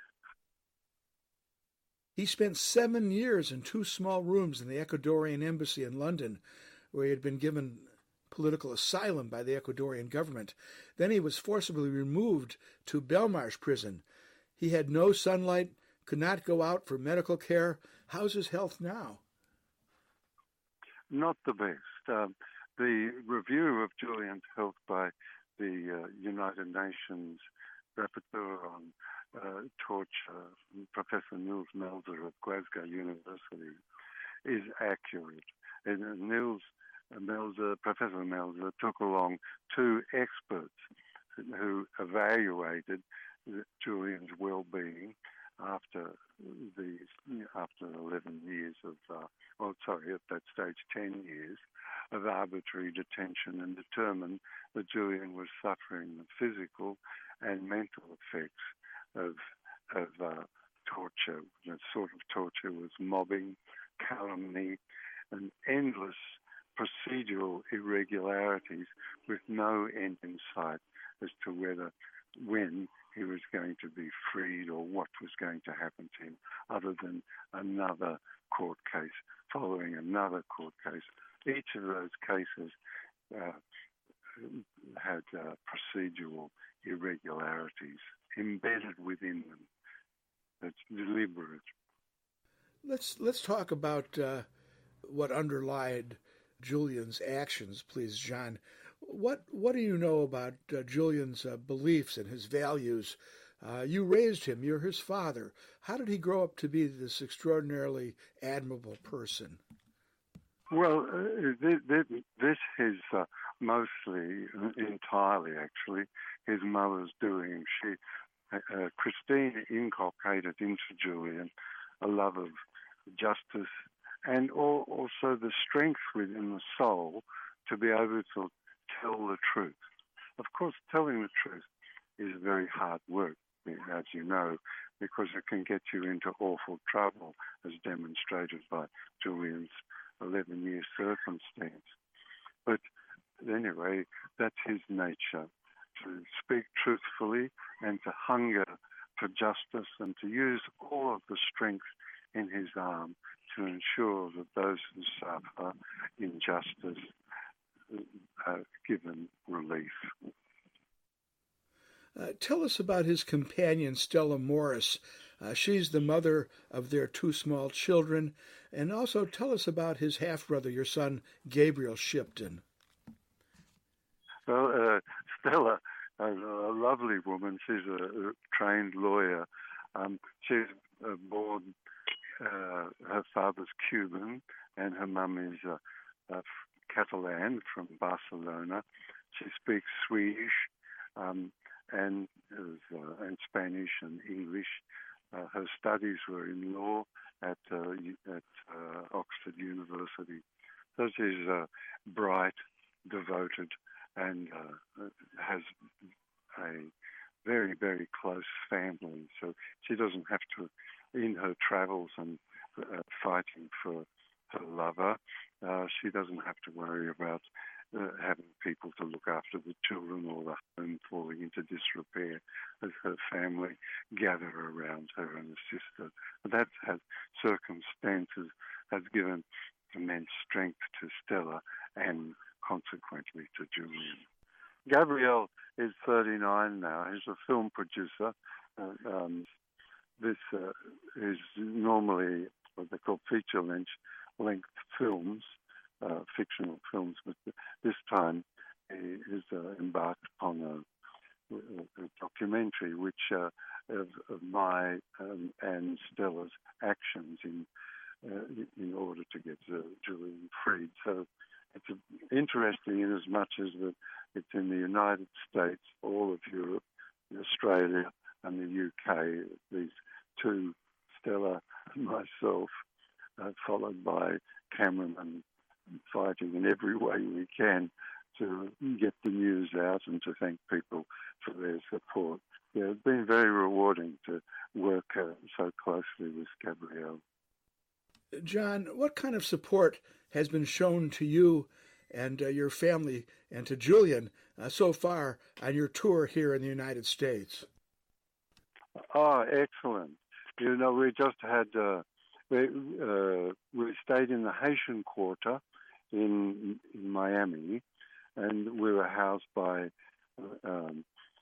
He spent seven years in two small rooms in the Ecuadorian embassy in London, where he had been given political asylum by the Ecuadorian government. Then he was forcibly removed to Belmarsh prison. He had no sunlight, could not go out for medical care. How's his health now? Not the best. Um, the review of Julian's health by the uh, United Nations Rapporteur on uh, Torture, Professor Nils Melzer of Glasgow University, is accurate. And uh, Nils Melzer, Professor Melzer, took along two experts who evaluated Julian's well-being after the after eleven years of, uh, well, sorry, at that stage ten years of arbitrary detention, and determined that Julian was suffering the physical and mental effects of of uh, torture. The sort of torture was mobbing, calumny, and endless procedural irregularities with no end in sight as to whether, when he was going to be freed or what was going to happen to him, other than another court case following another court case. Each of those cases uh, had uh, procedural irregularities embedded within them. That's deliberate. Let's let's talk about uh, what underlied Julian's actions, please, John. What what do you know about uh, Julian's uh, beliefs and his values? Uh, you raised him. You're his father. How did he grow up to be this extraordinarily admirable person? Well, uh, this, this is uh, mostly, entirely actually, his mother's doing. She, uh, Christine, inculcated into Julian a love of justice and also the strength within the soul to be able to tell the truth. Of course, telling the truth is very hard work. As you know, because it can get you into awful trouble, as demonstrated by Julian's eleven-year circumstance. But anyway, that's his nature, to speak truthfully and to hunger for justice and to use all of the strength in his arm to ensure that those who suffer injustice are given relief. Uh, tell us about his companion, Stella Morris. Uh, she's the mother of their two small children. And also tell us about his half-brother, your son, Gabriel Shipton. Well, uh, Stella, a, a lovely woman. She's a, a trained lawyer. Um, she's uh, born, uh, her father's Cuban, and her mum is uh, uh, Catalan from Barcelona. She speaks Swedish um, and, uh, and Spanish and English. Uh, her studies were in law at, uh, at uh, Oxford University. So she's uh, bright, devoted, and uh, has a very, very close family. So she doesn't have to, in her travels and uh, fighting for her lover, uh, she doesn't have to worry about uh, having people to look after the children or the home falling into disrepair as her family gather around her and assist her. That has circumstances has given immense strength to Stella and consequently to Julian. Gabriel is thirty-nine now. He's a film producer. Uh, um, this uh, is normally what they call feature length, length films, uh, fictional films, but this time he is uh, embarked upon a, a documentary which uh, of, of my um, and Stella's actions in uh, in order to get uh, Julian freed. So it's interesting in as much as that it's in the United States, all of Europe, Australia, and the U K. These two, Stella and myself, uh, followed by cameramen, fighting in every way we can to get the news out and to thank people for their support. Yeah, it's been very rewarding to work uh, so closely with Gabriel. John, what kind of support has been shown to you and uh, your family and to Julian uh, so far on your tour here in the United States? Oh, excellent. You know, we just had, uh, we, uh, we stayed in the Haitian Quarter in, in Miami, and we were housed by uh, um,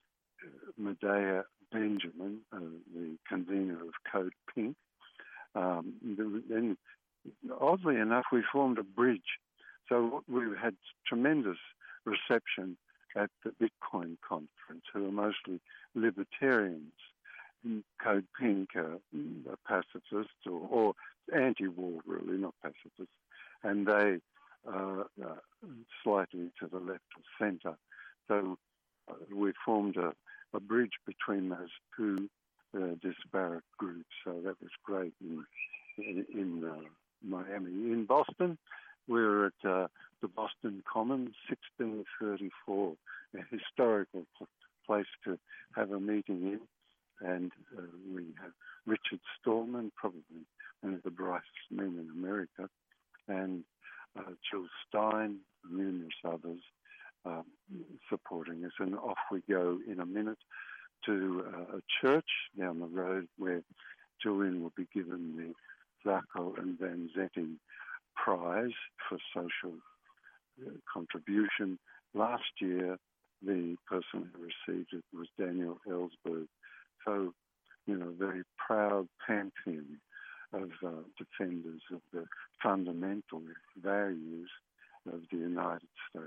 Medea Benjamin, uh, the convener of Code Pink. Um, then, oddly enough, we formed a bridge. So we had tremendous reception at the Bitcoin conference, who are mostly libertarians. Code Pink, uh, a pacifist or, or anti-war, really, not pacifist, and they uh, uh, slightly to the left of centre. So uh, we formed a, a bridge between those two uh, disparate groups. So that was great in, in, in uh, Miami. In Boston, we were at uh, the Boston Commons, sixteen thirty-four, a historical place to have a meeting in. And uh, we have Richard Stallman, probably one of the brightest men in America, and uh, Jill Stein, numerous others um, supporting us. And off we go in a minute to uh, a church down the road where Julian will be given the Zarco and Vanzetti Prize for social uh, contribution. Last year, the person who received it was Daniel Ellsberg. So, you know, very proud pantheon of uh, defenders of the fundamental values of the United States.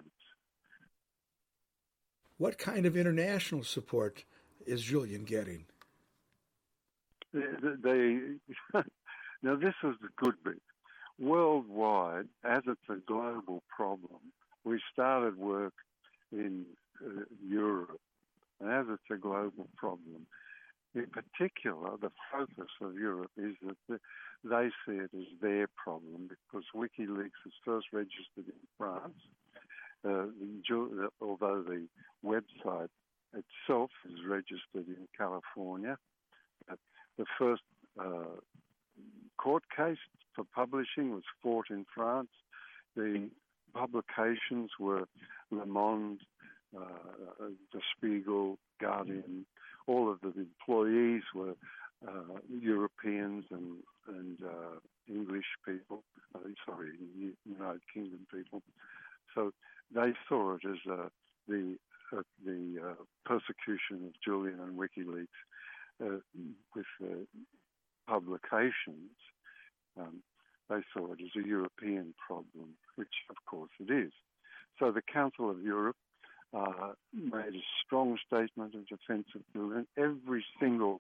What kind of international support is Julian getting? They, they now, this is the good bit. Worldwide, as it's a global problem, we started work in uh, Europe, and as it's a global problem, in particular, the focus of Europe is that they see it as their problem because WikiLeaks was first registered in France, uh, although the website itself is registered in California. the first uh, court case for publishing was fought in France. The publications were Le Monde, uh, Der Spiegel, Guardian. All of the employees were uh, Europeans and, and uh, English people, uh, sorry, United Kingdom people. So they saw it as uh, the uh, the uh, persecution of Julian and WikiLeaks uh, with uh, publications. Um, they saw it as a European problem, which of course it is. So the Council of Europe uh, made a strong statement of defence of Julian. Every single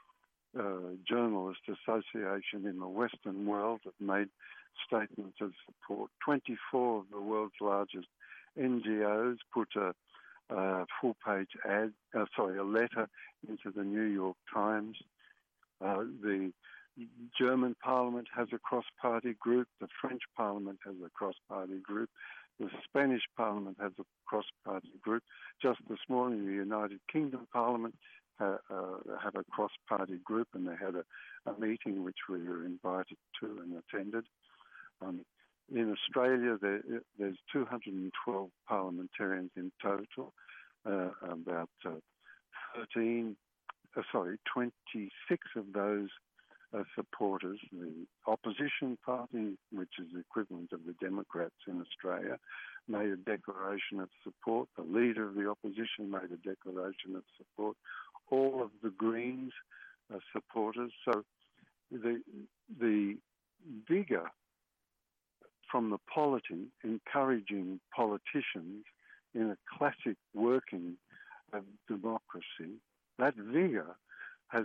uh, journalist association in the Western world have made statements of support. twenty-four of the world's largest N G Os put a, a full-page ad, uh, sorry, a letter into the New York Times. Uh, the German Parliament has a cross-party group. The French Parliament has a cross-party group. The Spanish Parliament has a cross-party group. Just this morning, the United Kingdom Parliament uh, uh, have a cross-party group, and they had a, a meeting which we were invited to and attended. Um, in Australia, there, there's two hundred twelve parliamentarians in total. Uh, about uh, thirteen, uh, sorry, twenty-six of those uh, supporters. The opposition party, which is the equivalent of the Democrats in Australia, made a declaration of support. The leader of the opposition made a declaration of support. All of the Greens are supporters. So the the vigour from the polity, encouraging politicians in a classic working of democracy, that vigour has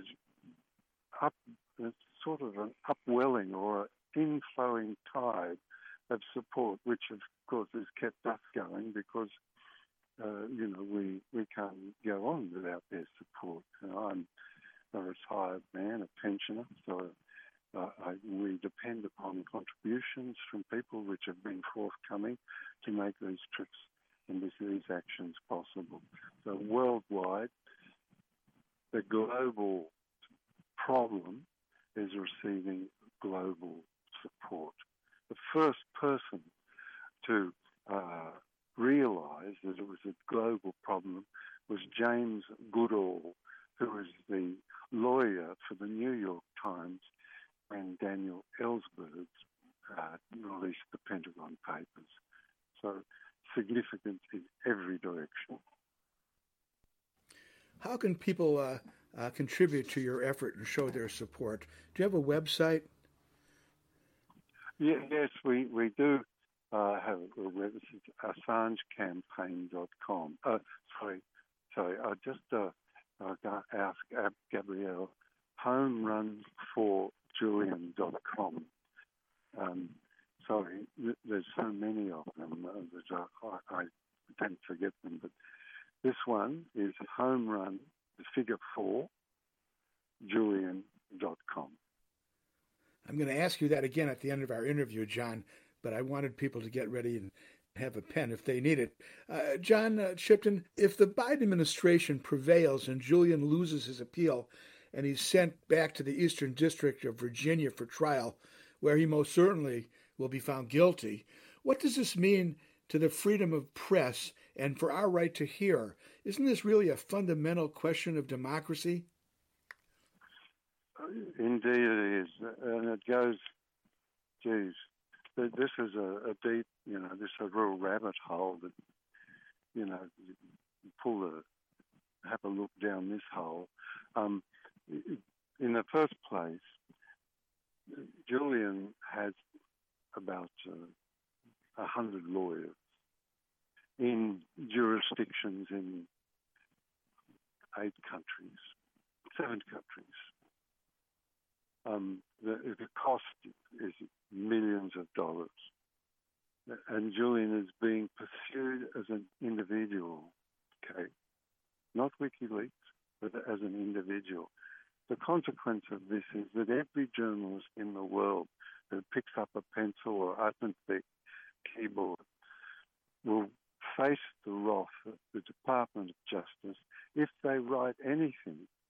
up sort of an upwelling or an inflowing tide of support, which of course has kept us going because uh, you know we we can't go on without their support. You know, I'm a retired man, a pensioner, so uh, I, we depend upon contributions from people which have been forthcoming to make these trips and this, these actions possible. So worldwide, the global problem is receiving global support. The first person to uh, realise that it was a global problem was James Goodall, who was the lawyer for the New York Times when Daniel Ellsberg uh, released the Pentagon Papers. So significant in every direction. How can people uh, uh, contribute to your effort and show their support? Do you have a website? Yeah, yes, we, we do uh, have a website, assange campaign dot com. Uh, sorry, sorry, I just uh, I got to ask Gabrielle, home run for julian dot com. Um, sorry, there's so many of them uh, that I, I tend to forget them, but this one is home run, the figure four, julian dot com. I'm going to ask you that again at the end of our interview, John, but I wanted people to get ready and have a pen if they need it. Uh, John uh, Shipton, if the Biden administration prevails and Julian loses his appeal and he's sent back to the Eastern District of Virginia for trial, where he most certainly will be found guilty, what does this mean to the freedom of press and for our right to hear? Isn't this really a fundamental question of democracy? Indeed it is, and it goes, geez, this is a, a deep, you know, this is a real rabbit hole that, you know, you pull the, have a look down this hole. Um, in the first place, Julian has about uh, a hundred lawyers in jurisdictions in eight countries, seven countries. Um, the, the cost is millions of dollars. And Julian is being pursued as an individual, okay? Not WikiLeaks, but as an individual. The consequence of this is that every journalist in the world who picks up a pencil or opens their keyboard will face the wrath of the Department of Justice if they write anything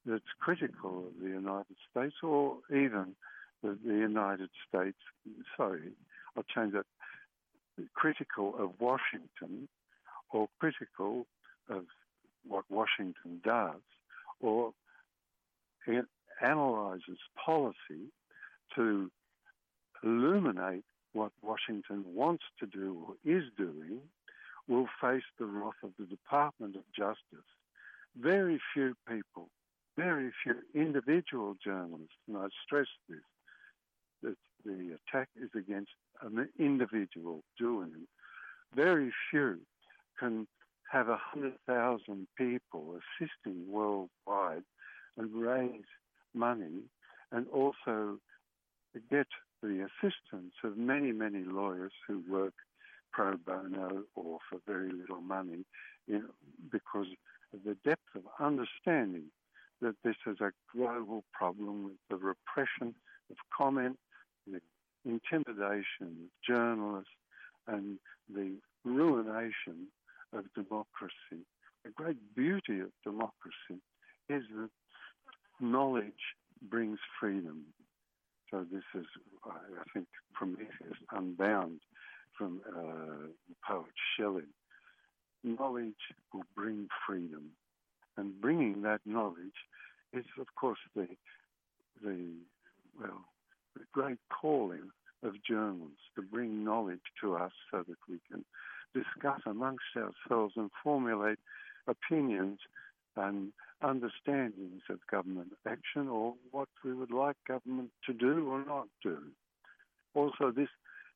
that's critical of the United States, or even the, the United States, sorry, I'll change that, critical of Washington, or critical of what Washington does, or it analyzes policy to illuminate what Washington wants to do or is doing, will face the wrath of the Department of Justice. Very few people, very few individual journalists, and I stress this, that the attack is against an individual doing it. Very few can have a hundred thousand people assisting worldwide and raise money, and also get the assistance of many, many lawyers who work pro bono or for very little money, you know, because of the depth of understanding that this is a global problem with the repression of comment, the intimidation of journalists, and the ruination of democracy. The great beauty of democracy is that knowledge brings freedom. So this is, I think, Prometheus Unbound from uh, the poet Shelley. Knowledge will bring freedom. And bringing that knowledge is, of course, the, the well, the great calling of journalists, to bring knowledge to us so that we can discuss amongst ourselves and formulate opinions and understandings of government action, or what we would like government to do or not do. Also, this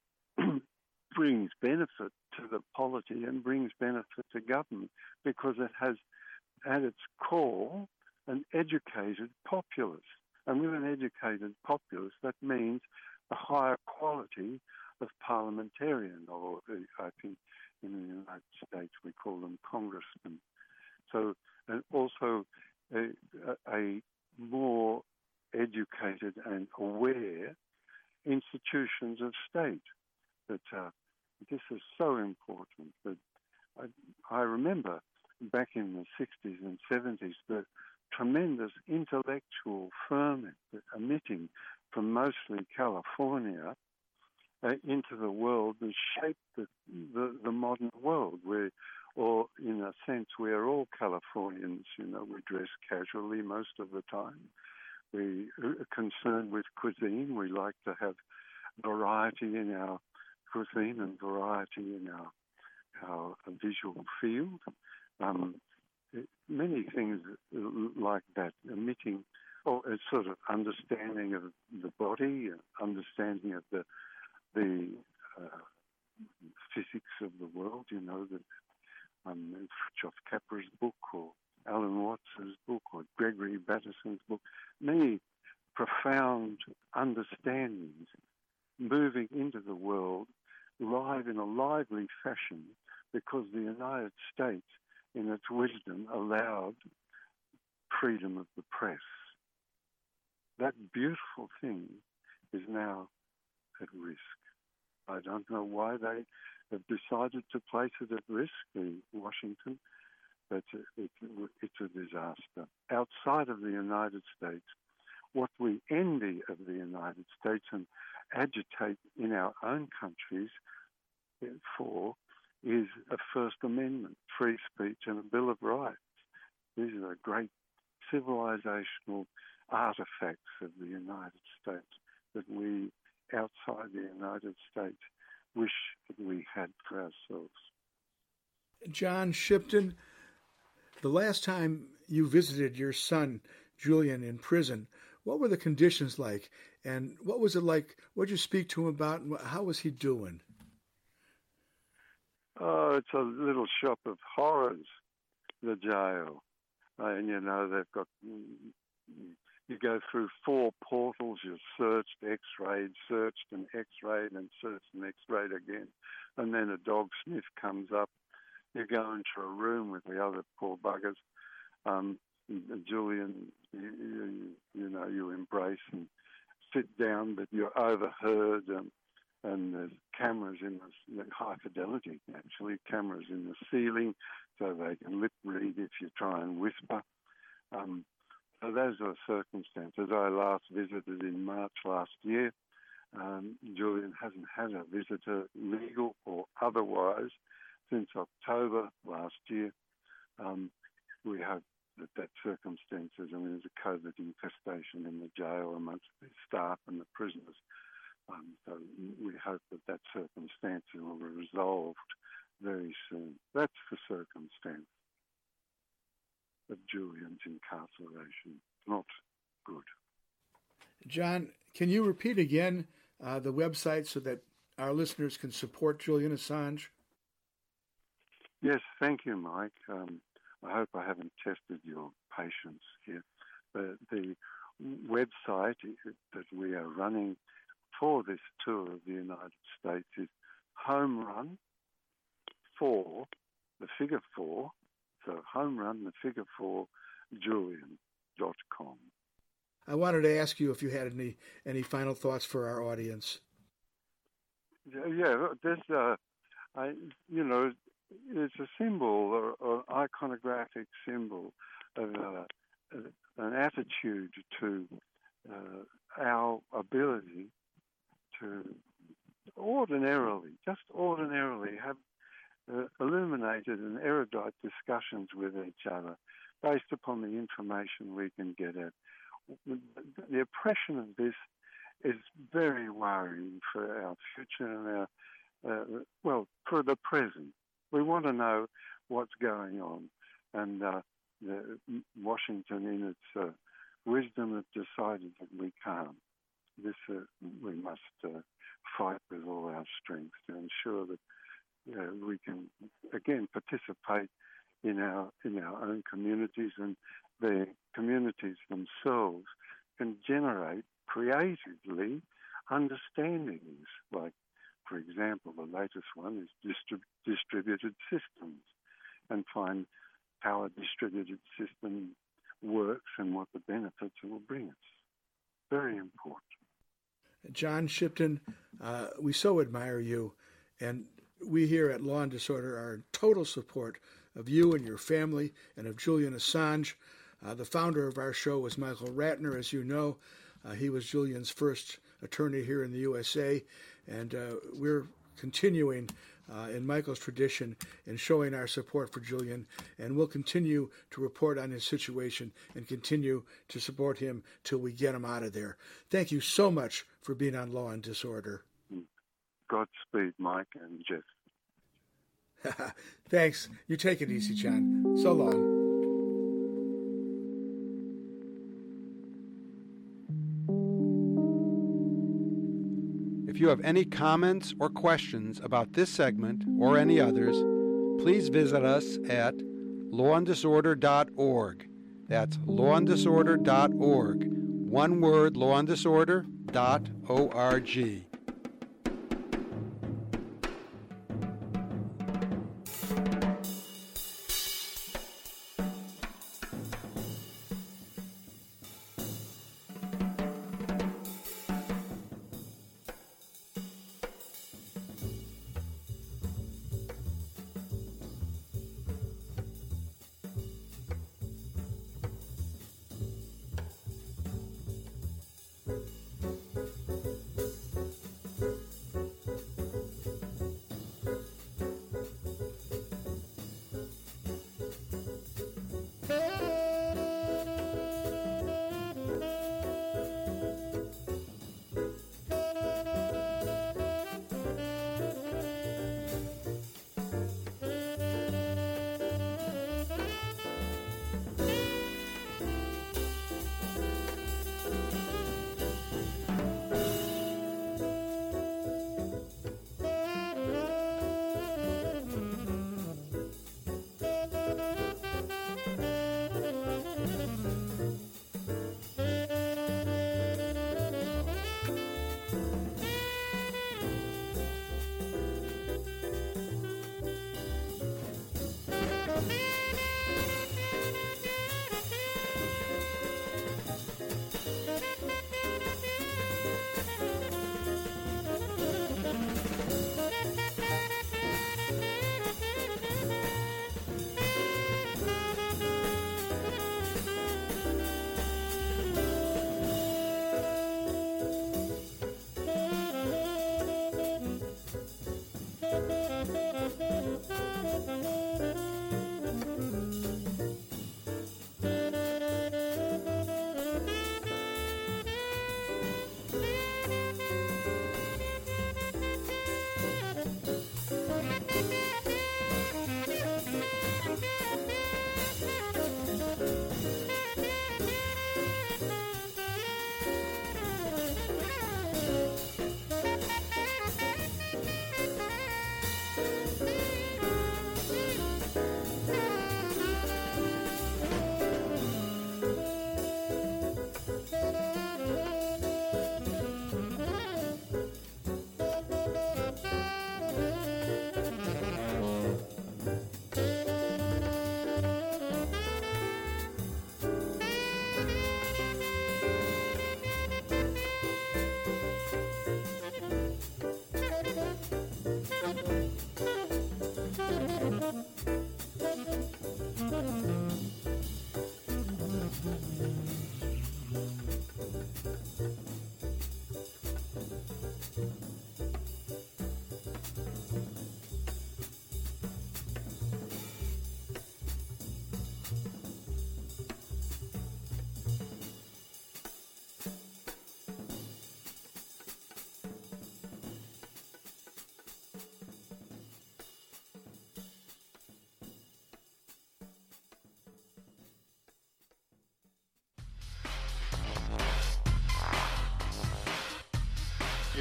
brings benefit to the polity and brings benefit to government, because it has at its core an educated populace. And with an educated populace, that means a higher quality of parliamentarian, or I think in the United States we call them congressmen. So, and also a, a more educated and aware institutions of state. That uh, this is so important. That I, I remember back in the sixties and seventies the tremendous intellectual ferment emitting from mostly California uh, into the world and shaped the, the, the modern world, where, or in a sense, we're all Californians. You know, we dress casually most of the time. We are concerned with cuisine. We like to have variety in our cuisine and variety in our, our visual field. Um, many things like that, emitting, or a sort of understanding of the body, understanding of the the uh, physics of the world. You know, that um, Fritjof Capra's book, or Alan Watts's book, or Gregory Batterson's book, many profound understandings moving into the world live in a lively fashion, because the United States, in its wisdom, allowed freedom of the press. That beautiful thing is now at risk. I don't know why they have decided to place it at risk, the Washington, but it, it's a disaster. Outside of the United States, what we envy of the United States and agitate in our own countries for is a First Amendment, free speech, and a Bill of Rights. These are great civilizational artifacts of the United States that we, outside the United States, wish that we had for ourselves. John Shipton, the last time you visited your son, Julian, in prison, what were the conditions like? And what was it like? What did you speak to him about? And how was he doing? Oh, it's a little shop of horrors, the jail. Uh, and, you know, they've got, you go through four portals, you're searched, x-rayed, searched and x-rayed and searched and x-rayed again. And then a dog sniff comes up. You go into a room with the other poor buggers. Um, Julian, you, you, you know, you embrace and sit down, but you're overheard. And, and there's cameras in the high fidelity, actually, cameras in the ceiling, so they can lip read if you try and whisper. Um, So those are circumstances. I last visited in March last year. Um, Julian hasn't had a visitor, legal or otherwise, since October last year. Um, we hope that that circumstances, I mean, there's a COVID infestation in the jail amongst the staff and the prisoners. Um, so we hope that that circumstance will be resolved very soon. That's the circumstance of Julian's incarceration. Not good. John, can you repeat again uh, the website so that our listeners can support Julian Assange? Yes, thank you, Mike. Um, I hope I haven't tested your patience here. But the website that we are running for this tour of the United States is Home Run for the figure four. So Home Run, the figure four, Julian dot com. I wanted to ask you if you had any, any final thoughts for our audience. Yeah, there's a, I, you know, it's a symbol or, or iconographic symbol of uh, an attitude to uh, our ability to ordinarily, just ordinarily, have uh, illuminated and erudite discussions with each other based upon the information we can get at. The oppression of this is very worrying for our future and our, uh, well, for the present. We want to know what's going on. And uh, the, Washington, in its uh, wisdom, has decided that we can't. This uh, we must uh, fight with all our strength to ensure that you know, we can, again, participate in our in our own communities, and the communities themselves can generate creatively understandings. Like, for example, the latest one is distrib- distributed systems, and find how a distributed system works and what the benefits it will bring us. Very important. John Shipton, uh, we so admire you, and we here at Law and Disorder are in total support of you and your family and of Julian Assange. Uh, the founder of our show was Michael Ratner, as you know. Uh, he was Julian's first attorney here in the U S A, and uh, we're continuing uh, in Michael's tradition in showing our support for Julian, and we'll continue to report on his situation and continue to support him till we get him out of there. Thank you so much for being on Law and Disorder. Godspeed, Mike and Jeff. Thanks. You take it easy, John. So long. If you have any comments or questions about this segment or any others, please visit us at law and disorder dot org. That's law and disorder dot org. One word, law and disorder dot org.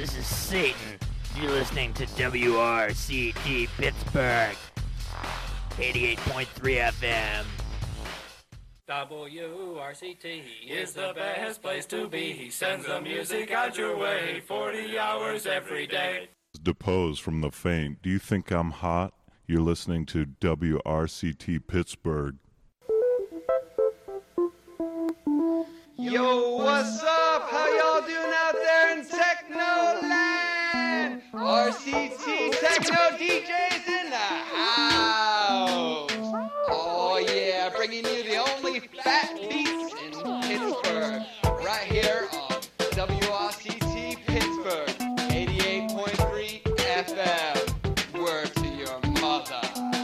this is Satan. You're listening to W R C T Pittsburgh, eighty-eight point three F M. W R C T is the best place to be. He sends the music out your way, forty hours every day. Depose from the faint. Do you think I'm hot? You're listening to W R C T Pittsburgh. Yo, what's up? How y'all doing out there in Techno Land? R C T Techno D Js in the house. Oh yeah, bringing you the only fat beats in Pittsburgh. Right here on W R C T Pittsburgh, eighty-eight point three F M. Word to your mother.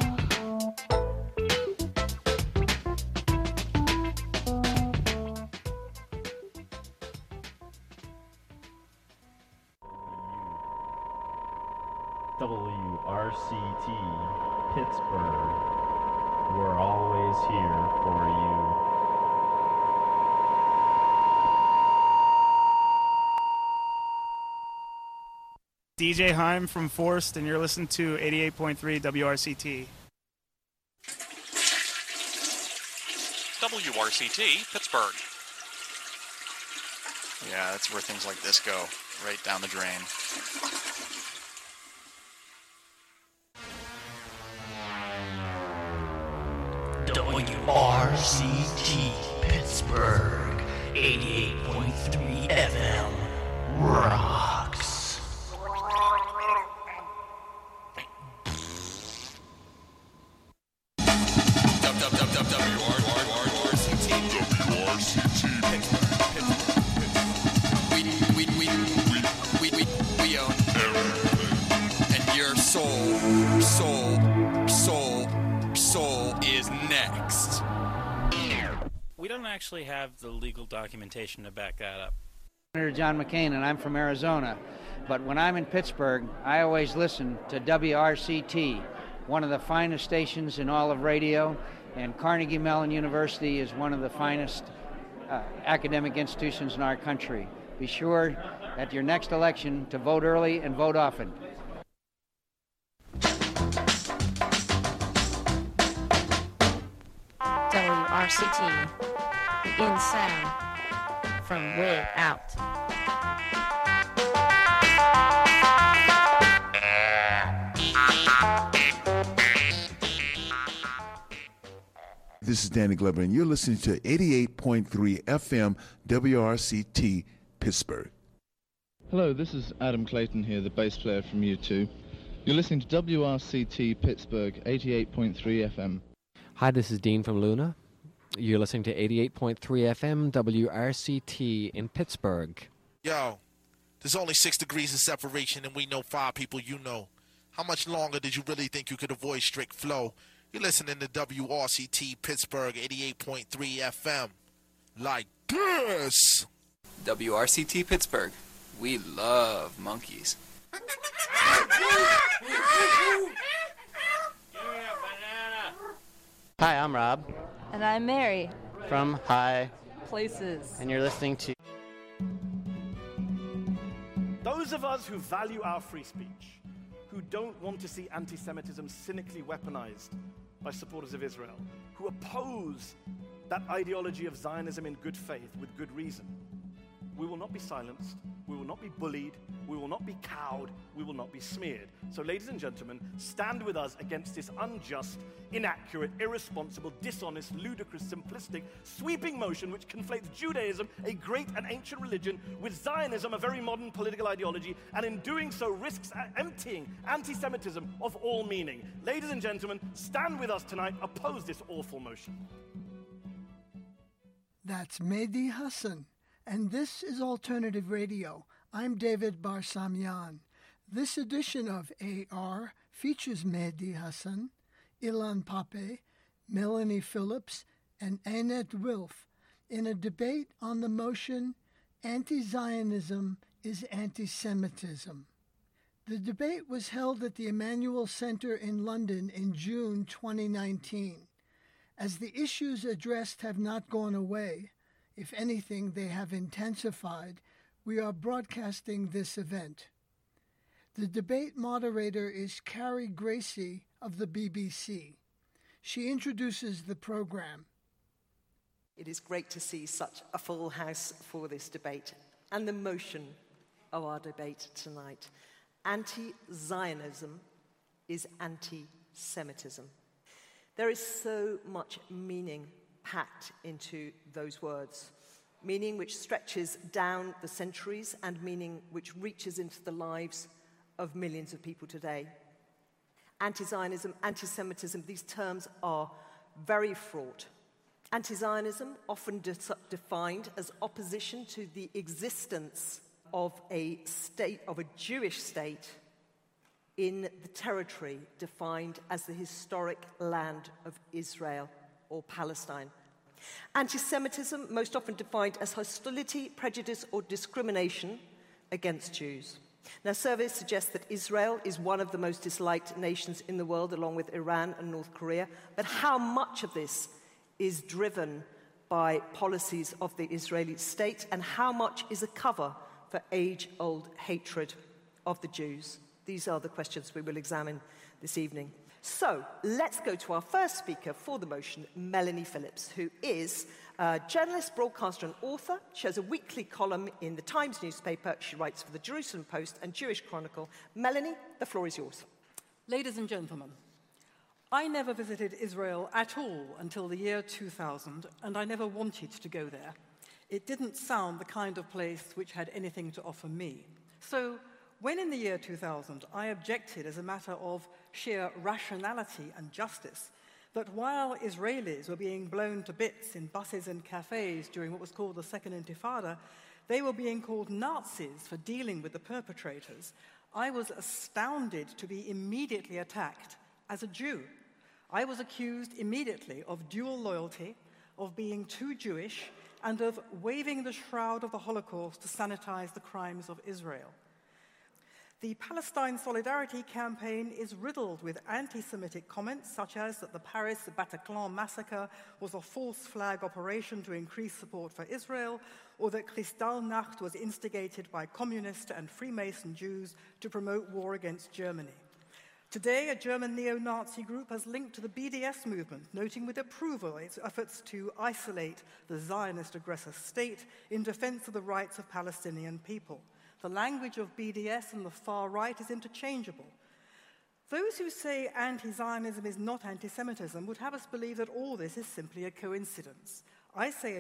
W R C T Pittsburgh, we're always here for you. D J Heim from Forced, and you're listening to eighty-eight point three W R C T. W R C T Pittsburgh. Yeah, that's where things like this go, right down the drain. W R C T Pittsburgh, eighty-eight point three F M, rocks. We, we, we, we, we, we, we own everything. And your soul, soul, soul, soul is next. We don't actually have the legal documentation to back that up. Senator John McCain, and I'm from Arizona. But when I'm in Pittsburgh, I always listen to W R C T, one of the finest stations in all of radio, and Carnegie Mellon University is one of the finest uh, academic institutions in our country. Be sure at your next election to vote early and vote often. W R C T, the in sound from way out. This is Danny Glover, and you're listening to eighty-eight point three F M W R C T Pittsburgh. Hello, this is Adam Clayton here, the bass player from U two. You're listening to W R C T Pittsburgh, eighty-eight point three F M. Hi, this is Dean from Luna. You're listening to eighty-eight point three F M W R C T in Pittsburgh. Yo, there's only six degrees of separation, and we know five people you know. How much longer did you really think you could avoid strict flow? You're listening to W R C T Pittsburgh, eighty-eight point three F M. Like this. W R C T Pittsburgh. We love monkeys. Hi, I'm Rob And I'm Mary. from High Places. and you're listening to Those of us who value our free speech, who don't want to see anti-Semitism cynically weaponized by supporters of Israel, who oppose that ideology of Zionism in good faith with good reason, we will not be silenced, we will not be bullied, we will not be cowed, we will not be smeared. So ladies and gentlemen, stand with us against this unjust, inaccurate, irresponsible, dishonest, ludicrous, simplistic, sweeping motion which conflates Judaism, a great and ancient religion, with Zionism, a very modern political ideology, and in doing so risks emptying anti-Semitism of all meaning. Ladies and gentlemen, stand with us tonight, oppose this awful motion. That's Mehdi Hassan, and this is Alternative Radio. I'm David Barsamian. This edition of A R features Mehdi Hassan, Ilan Pape, Melanie Phillips, and Annette Wilf in a debate on the motion, Anti-Zionism is Anti-Semitism. The debate was held at the Emmanuel Center in London in June twenty nineteen. As the issues addressed have not gone away, if anything, they have intensified, we are broadcasting this event. The debate moderator is Carrie Gracie of the B B C. She introduces the program. It is great to see such a full house for this debate and the motion of our debate tonight. Anti-Zionism is anti-Semitism. There is so much meaning packed into those words, meaning which stretches down the centuries and meaning which reaches into the lives of millions of people today. Anti-Zionism, anti-Semitism, these terms are very fraught. Anti-Zionism, often de- defined as opposition to the existence of a state, of a Jewish state in the territory defined as the historic land of Israel or Palestine. Anti-Semitism, most often defined as hostility, prejudice, or discrimination against Jews. Now, surveys suggest that Israel is one of the most disliked nations in the world, along with Iran and North Korea. But how much of this is driven by policies of the Israeli state, and how much is a cover for age-old hatred of the Jews? These are the questions we will examine this evening. So, let's go to our first speaker for the motion, Melanie Phillips, who is a journalist, broadcaster, and author. She has a weekly column in the Times newspaper. She writes for the Jerusalem Post and Jewish Chronicle. Melanie, the floor is yours. Ladies and gentlemen, I never visited Israel at all until the year two thousand, and I never wanted to go there. It didn't sound the kind of place which had anything to offer me. So, when in the year two thousand I objected as a matter of sheer rationality and justice that while Israelis were being blown to bits in buses and cafes during what was called the Second Intifada, they were being called Nazis for dealing with the perpetrators, I was astounded to be immediately attacked as a Jew. I was accused immediately of dual loyalty, of being too Jewish, and of waving the shroud of the Holocaust to sanitize the crimes of Israel. The Palestine Solidarity Campaign is riddled with anti-Semitic comments such as that the Paris Bataclan massacre was a false flag operation to increase support for Israel, or that Kristallnacht was instigated by communist and Freemason Jews to promote war against Germany. Today, a German neo-Nazi group has linked to the B D S movement, noting with approval its efforts to isolate the Zionist aggressor state in defense of the rights of Palestinian people. The language of B D S and the far right is interchangeable. Those who say anti-Zionism is not anti-Semitism would have us believe that all this is simply a coincidence. I say